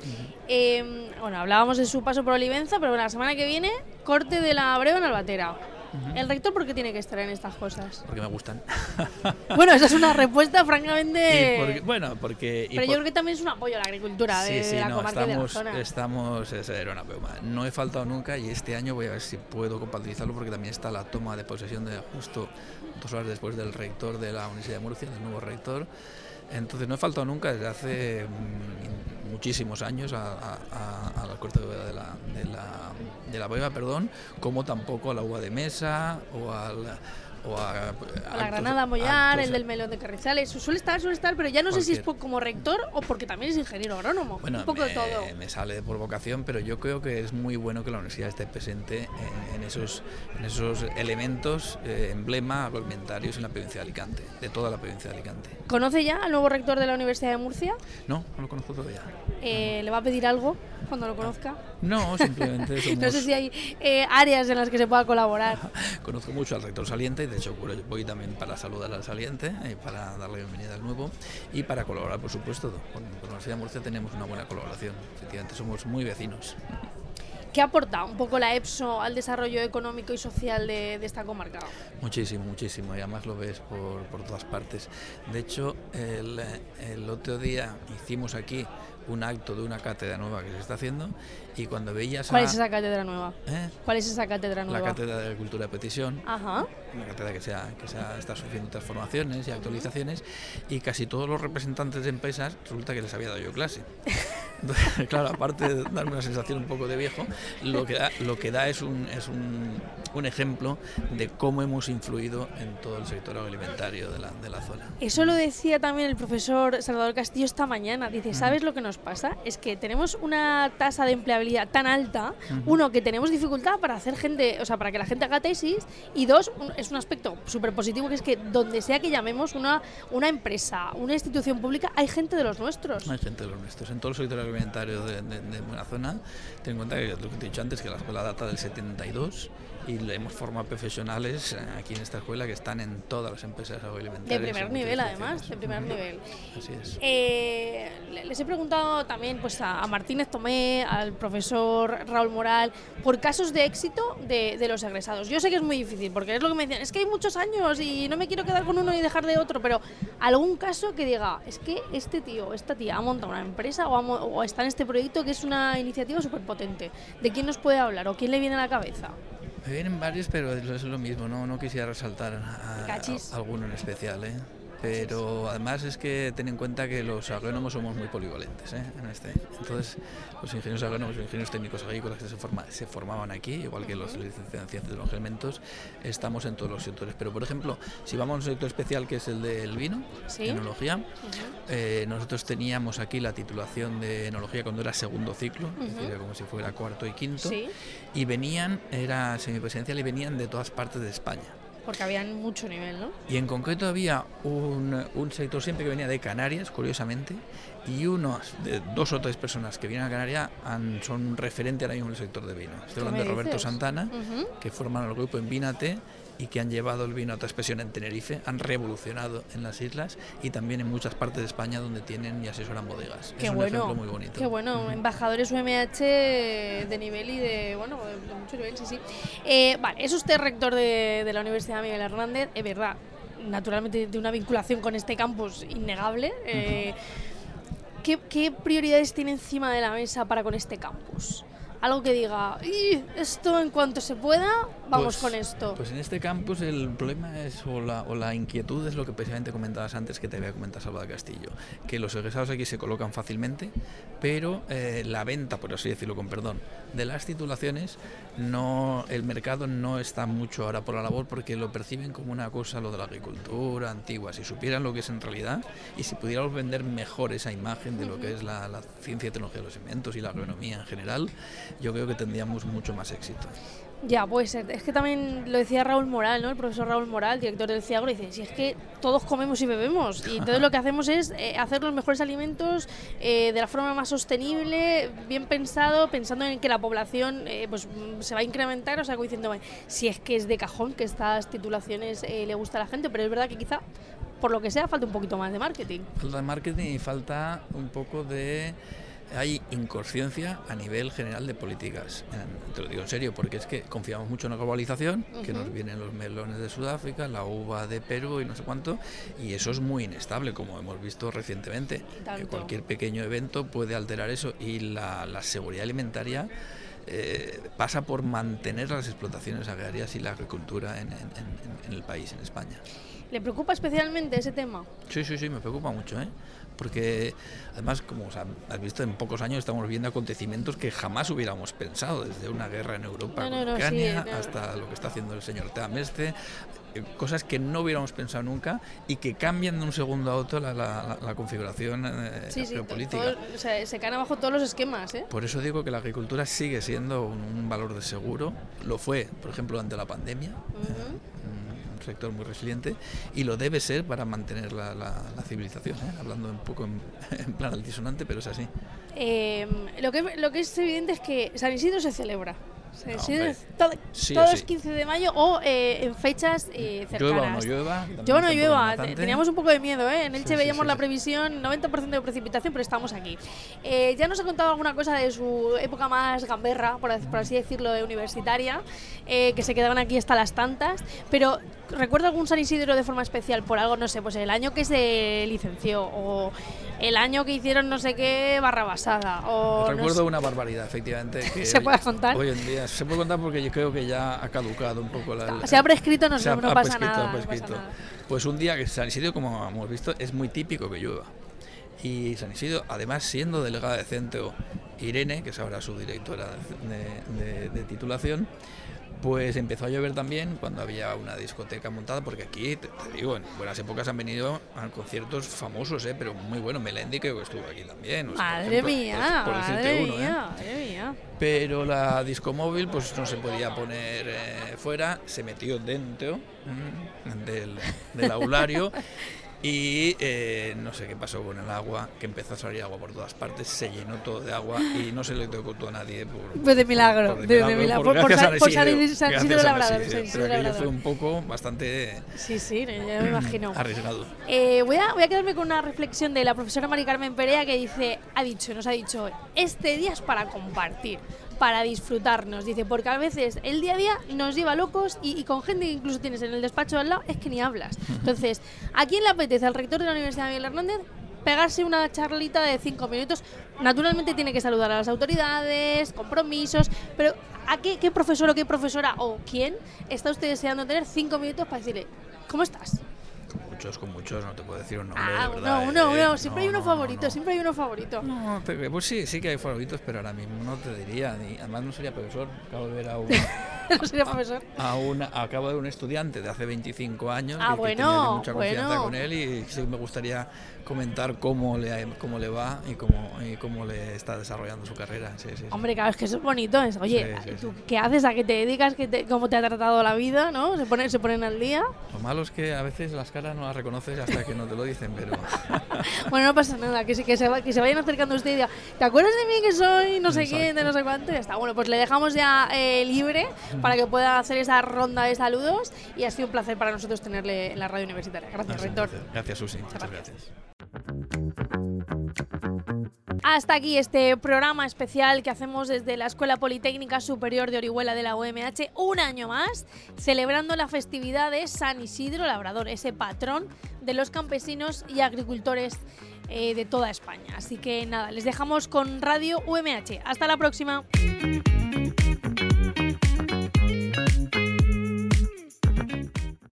S1: Eh, bueno, hablábamos de su paso por Olivenza, pero bueno, la semana que viene, corte de la breva en Albatera. ¿El rector por qué tiene que estar en estas cosas?
S8: Porque me gustan.
S1: Bueno, esa es una respuesta
S8: Y
S1: francamente...
S8: porque- bueno, porque... y
S1: pero yo
S8: por-
S1: creo que también es un apoyo a la agricultura de,
S8: Sí, sí,
S1: de la
S8: no,
S1: comarca y de la
S8: estamos,
S1: zona.
S8: estamos, esa era una broma. No he faltado nunca, y este año voy a ver si puedo compatibilizarlo, porque también está la toma de posesión de justo dos horas después del rector de la Universidad de Murcia, del nuevo rector. Entonces no he faltado nunca desde hace mm, muchísimos años a, a, a, a la corte de la, de la, de la Vega, perdón, como tampoco a la uva de mesa o al... O a,
S1: A la
S8: actos-
S1: Granada Mollar,
S8: actos-
S1: el del melón de Carrizales, suele estar, suele estar, pero ya no sé si es
S8: Cualquier.
S1: po- como rector o porque también es ingeniero agrónomo.
S8: Bueno,
S1: un poco
S8: me,
S1: de todo.
S8: me sale por vocación, pero yo creo que es muy bueno que la universidad esté presente en, en esos, en esos elementos, eh, emblema agroalimentarios en la provincia de Alicante, de toda la provincia de Alicante.
S1: ¿Conoce ya al nuevo rector de la Universidad de Murcia?
S8: No, no lo conozco todavía.
S1: Eh, ¿Le va a pedir algo cuando lo conozca?
S8: No, simplemente somos...
S1: No sé si hay eh, áreas en las que se pueda colaborar.
S8: Conozco mucho al rector saliente, y de hecho voy también para saludar al saliente y para darle bienvenida al nuevo, y para colaborar, por supuesto. Con, con la Universidad de Murcia tenemos una buena colaboración, efectivamente somos muy vecinos.
S1: ¿Qué aporta un poco la EPSO al desarrollo económico y social de, de esta comarca?
S8: Muchísimo, muchísimo, y además lo ves por, por todas partes. De hecho, el, el otro día hicimos aquí un acto de una cátedra nueva que se está haciendo, y cuando veías
S1: ¿Cuál
S8: a...
S1: es esa cátedra nueva?
S8: ¿Eh?
S1: ¿Cuál es esa cátedra
S8: La
S1: nueva?
S8: cátedra de agricultura de petición,
S1: Ajá.
S8: una cátedra que, sea, que sea, está sufriendo transformaciones y actualizaciones, y casi todos los representantes de empresas resulta que les había dado yo clase. Entonces, claro, aparte de darme una sensación un poco de viejo, lo que da, lo que da es, un, es un, un ejemplo de cómo hemos influido en todo el sector agroalimentario de la, de la zona.
S1: Eso lo decía también el profesor Salvador Castillo esta mañana. Dice, ¿sabes lo que nos pasa? Es que tenemos una tasa de empleabilidad tan alta, uh-huh. uno, que tenemos dificultad para hacer gente, o sea, para que la gente haga tesis, y dos, un, es un aspecto súper positivo, que es que donde sea que llamemos una, una empresa, una institución pública, hay gente de los nuestros.
S8: Hay gente de los nuestros. En todo el sector alimentario de, de, de una zona, ten en cuenta que lo que te he dicho antes, que la escuela data del setenta y dos, y le hemos formado profesionales aquí en esta escuela que están en todas las empresas agroalimentarias.
S1: De primer nivel, además, de primer nivel.
S8: Así es.
S1: Eh, les he preguntado también pues, a, a Martínez Tomé, al profesor Raúl Moral, por casos de éxito de, de los egresados. Yo sé que es muy difícil, porque es lo que me decían, es que hay muchos años y no me quiero quedar con uno y dejar de otro, pero algún caso que diga, es que este tío, esta tía ha montado una empresa o, ha, o está en este proyecto que es una iniciativa súper potente. ¿De quién nos puede hablar o quién le viene a la cabeza?
S8: Me vienen varios, pero es lo mismo, no, no quisiera resaltar a, a alguno en especial, ¿eh? Pero además es que ten en cuenta que los agrónomos somos muy polivalentes, ¿eh? En este. Entonces, los ingenieros agrónomos, los ingenieros técnicos agrícolas que se, forma, se formaban aquí, igual que los licenciados en ciencias de los alimentos, estamos en todos los sectores. Pero, por ejemplo, si vamos a un sector especial que es el del vino, ¿sí? Enología, uh-huh. eh, nosotros teníamos aquí la titulación de enología cuando era segundo ciclo, uh-huh. es decir, como si fuera cuarto y quinto, ¿sí? Y venían, era semipresidencial y venían de todas partes de España.
S1: Porque habían mucho nivel, ¿no?
S8: Y en concreto había un, un sector siempre que venía de Canarias, curiosamente, y unos de dos o tres personas que vienen a Canarias han, son referente ahora mismo en el sector de vino. Estoy hablando de Roberto Santana, uh-huh. que forman el grupo en Vínate y que han llevado el vino a otra expresión en Tenerife, han revolucionado en las islas y también en muchas partes de España donde tienen y asesoran bodegas.
S1: Qué
S8: es un
S1: bueno,
S8: ejemplo muy bonito.
S1: Qué bueno, uh-huh. embajadores U M H de nivel y de, bueno, de, de mucho nivel, sí, sí. Eh, vale, es usted rector de, de la Universidad Miguel Hernández, es verdad, naturalmente de una vinculación con este campus innegable. Eh, uh-huh. ¿qué, ¿Qué prioridades tiene encima de la mesa para con este campus? Algo que diga, esto en cuanto se pueda, vamos pues, con esto.
S8: Pues en este campus el problema es, o la, o la inquietud es lo que precisamente comentabas antes, que te había comentado Salvador Castillo, que los egresados aquí se colocan fácilmente, pero eh, la venta, por así decirlo con perdón, de las titulaciones, no, el mercado no está mucho ahora por la labor porque lo perciben como una cosa, lo de la agricultura antigua. Si supieran lo que es en realidad y si pudiéramos vender mejor esa imagen de lo que es la, la ciencia y tecnología de los alimentos y la agronomía en general, yo creo que tendríamos mucho más éxito.
S1: Ya, puede ser. Es que también lo decía Raúl Moral, ¿no? El profesor Raúl Moral, director del CIAGRO, dice, si es que todos comemos y bebemos, y entonces lo que hacemos es eh, hacer los mejores alimentos eh, de la forma más sostenible, bien pensado, pensando en que la población eh, pues se va a incrementar, o sea, como diciendo, bueno, si es que es de cajón que estas titulaciones eh, le gusta a la gente, pero es verdad que quizá, por lo que sea, falta un poquito más de marketing.
S8: Falta de marketing y falta un poco de... Hay inconsciencia a nivel general de políticas, te lo digo en serio, porque es que confiamos mucho en la globalización, uh-huh. que nos vienen los melones de Sudáfrica, la uva de Perú y no sé cuánto, y eso es muy inestable, como hemos visto recientemente. Que cualquier pequeño evento puede alterar eso, y la, la seguridad alimentaria eh, pasa por mantener las explotaciones agrarias y la agricultura en, en, en, en el país, en España.
S1: ¿Le preocupa especialmente ese tema?
S8: Sí, sí, sí, me preocupa mucho, ¿eh? Porque además, como os has visto, en pocos años estamos viendo acontecimientos que jamás hubiéramos pensado, desde una guerra en Europa
S1: no,
S8: con
S1: no,
S8: Ucrania
S1: sí, no.
S8: hasta lo que está haciendo el señor Teameste, eh, cosas que no hubiéramos pensado nunca y que cambian de un segundo a otro la, la, la, la configuración eh,
S1: sí,
S8: geopolítica.
S1: Sí, todo, o sea, se caen abajo todos los esquemas, ¿eh?
S8: Por eso digo que la agricultura sigue siendo un, un valor de seguro, lo fue, por ejemplo, ante la pandemia. Uh-huh. eh, sector muy resiliente y lo debe ser para mantener la, la, la civilización, ¿eh? Hablando un poco en, en plan altisonante, pero es así.
S1: Eh, lo, que, lo que es evidente es que San Isidro se celebra. San Isidro
S8: No,
S1: es todo,
S8: sí
S1: todos
S8: sí.
S1: los quince de mayo o eh, en fechas eh, cercanas.
S8: Llueva o no llueva.
S1: Llueva o no llueva. Teníamos un poco de miedo, ¿eh? En Elche
S8: sí,
S1: veíamos
S8: sí,
S1: la
S8: sí.
S1: previsión noventa por ciento de precipitación, pero estamos aquí. Eh, ya nos ha contado alguna cosa de su época más gamberra, por, por así decirlo, de universitaria, eh, que se quedaban aquí hasta las tantas, pero ¿recuerda algún San Isidro de forma especial por algo? No sé, pues el año que se licenció o el año que hicieron no sé qué barra basada. O
S8: Recuerdo
S1: no sé.
S8: una barbaridad, efectivamente. Que
S1: ¿Se
S8: hoy,
S1: puede contar?
S8: Hoy en día se puede contar porque yo creo que ya ha caducado un poco la...
S1: La, se ha prescrito, no,
S8: se ha,
S1: no, no
S8: ha
S1: pasa
S8: prescrito,
S1: nada.
S8: ha prescrito.
S1: No pasa nada.
S8: Pues un día que San Isidro, como hemos visto, es muy típico que llueva. y San Isidro, además siendo delegada de Centro Irene, que es ahora su directora de, de, de titulación, pues empezó a llover también cuando había una discoteca montada, porque aquí, te, te digo, en buenas épocas han venido a conciertos famosos, ¿eh? Pero muy bueno. Melendi, que estuvo aquí también. O sea,
S1: madre
S8: por ejemplo,
S1: mía,
S8: por, por
S1: madre
S8: uno,
S1: mía,
S8: ¿eh?
S1: madre mía.
S8: Pero la disco móvil pues no se podía poner eh, fuera, se metió dentro mm, del, del aulario. Y eh, no sé qué pasó con el agua, que empezó a salir agua por todas partes, se llenó todo de agua y no se le tocó a nadie. Por,
S1: pues de milagro,
S8: por, por
S1: de,
S8: milagro,
S1: de milagro,
S8: por,
S1: por, por,
S8: San
S1: por San
S8: Isidro,
S1: Isidro Labrador.
S8: San Isidro, pero aquello fue un poco bastante
S1: sí, sí, ya me imagino.
S8: arriesgado.
S1: Eh, voy, a, voy a quedarme con una reflexión de la profesora Mari Carmen Perea, que dice, ha dicho, nos ha dicho, este día es para compartir, para disfrutarnos, dice, porque a veces el día a día nos lleva locos y, y con gente que incluso tienes en el despacho al lado es que ni hablas. Entonces, ¿a quién le apetece al rector de la Universidad Miguel Hernández pegarse una charlita de cinco minutos? Naturalmente tiene que saludar a las autoridades, compromisos, pero ¿a qué, qué profesor o qué profesora o quién está usted deseando tener cinco minutos para decirle, ¿cómo estás?
S8: Con muchos, con muchos, no te puedo decir un nombre,
S1: Ah,
S8: de verdad.
S1: uno, uno,
S8: eh,
S1: uno, siempre
S8: no,
S1: hay uno
S8: no,
S1: favorito,
S8: no, no.
S1: siempre hay uno favorito.
S8: No, pero, pues sí, sí que hay favoritos, pero ahora mismo no te diría, ni, además no sería profesor, acabo de ver a un...
S1: no sería profesor.
S8: A, a una, acabo de ver un estudiante de hace veinticinco años,
S1: Ah,
S8: que,
S1: bueno,
S8: que tenía mucha confianza
S1: bueno.
S8: con él y sí me gustaría comentar cómo le, cómo le va y cómo, y cómo le está desarrollando su carrera. Sí, sí, sí.
S1: Hombre, claro, es que eso es bonito. Es, oye,
S8: Sí, sí,
S1: ¿tú
S8: sí.
S1: qué haces? ¿A qué te dedicas? ¿Qué te- ¿Cómo te ha tratado la vida? ¿No? Se, pone, se ponen al día.
S8: Lo malo es que a veces las caras no las reconoces hasta que no te lo dicen, pero...
S1: Bueno, no pasa nada, que, se- que, se, va- que se vayan acercando a usted y diga, ¿te acuerdas de mí que soy no sé
S8: Exacto.
S1: quién, de no sé cuánto? Y ya está. Bueno, pues le dejamos ya eh, libre para que pueda hacer esa ronda de saludos y ha sido un placer para nosotros tenerle en la radio universitaria. Gracias, rector.
S8: Gracias, gracias Susi, muchas gracias.
S1: Hasta aquí este programa especial que hacemos desde la Escuela Politécnica Superior de Orihuela de la U M H, un año más, celebrando la festividad de San Isidro Labrador, ese patrón de los campesinos y agricultores eh, de toda España. Así que nada, les dejamos con Radio U M H. Hasta la próxima.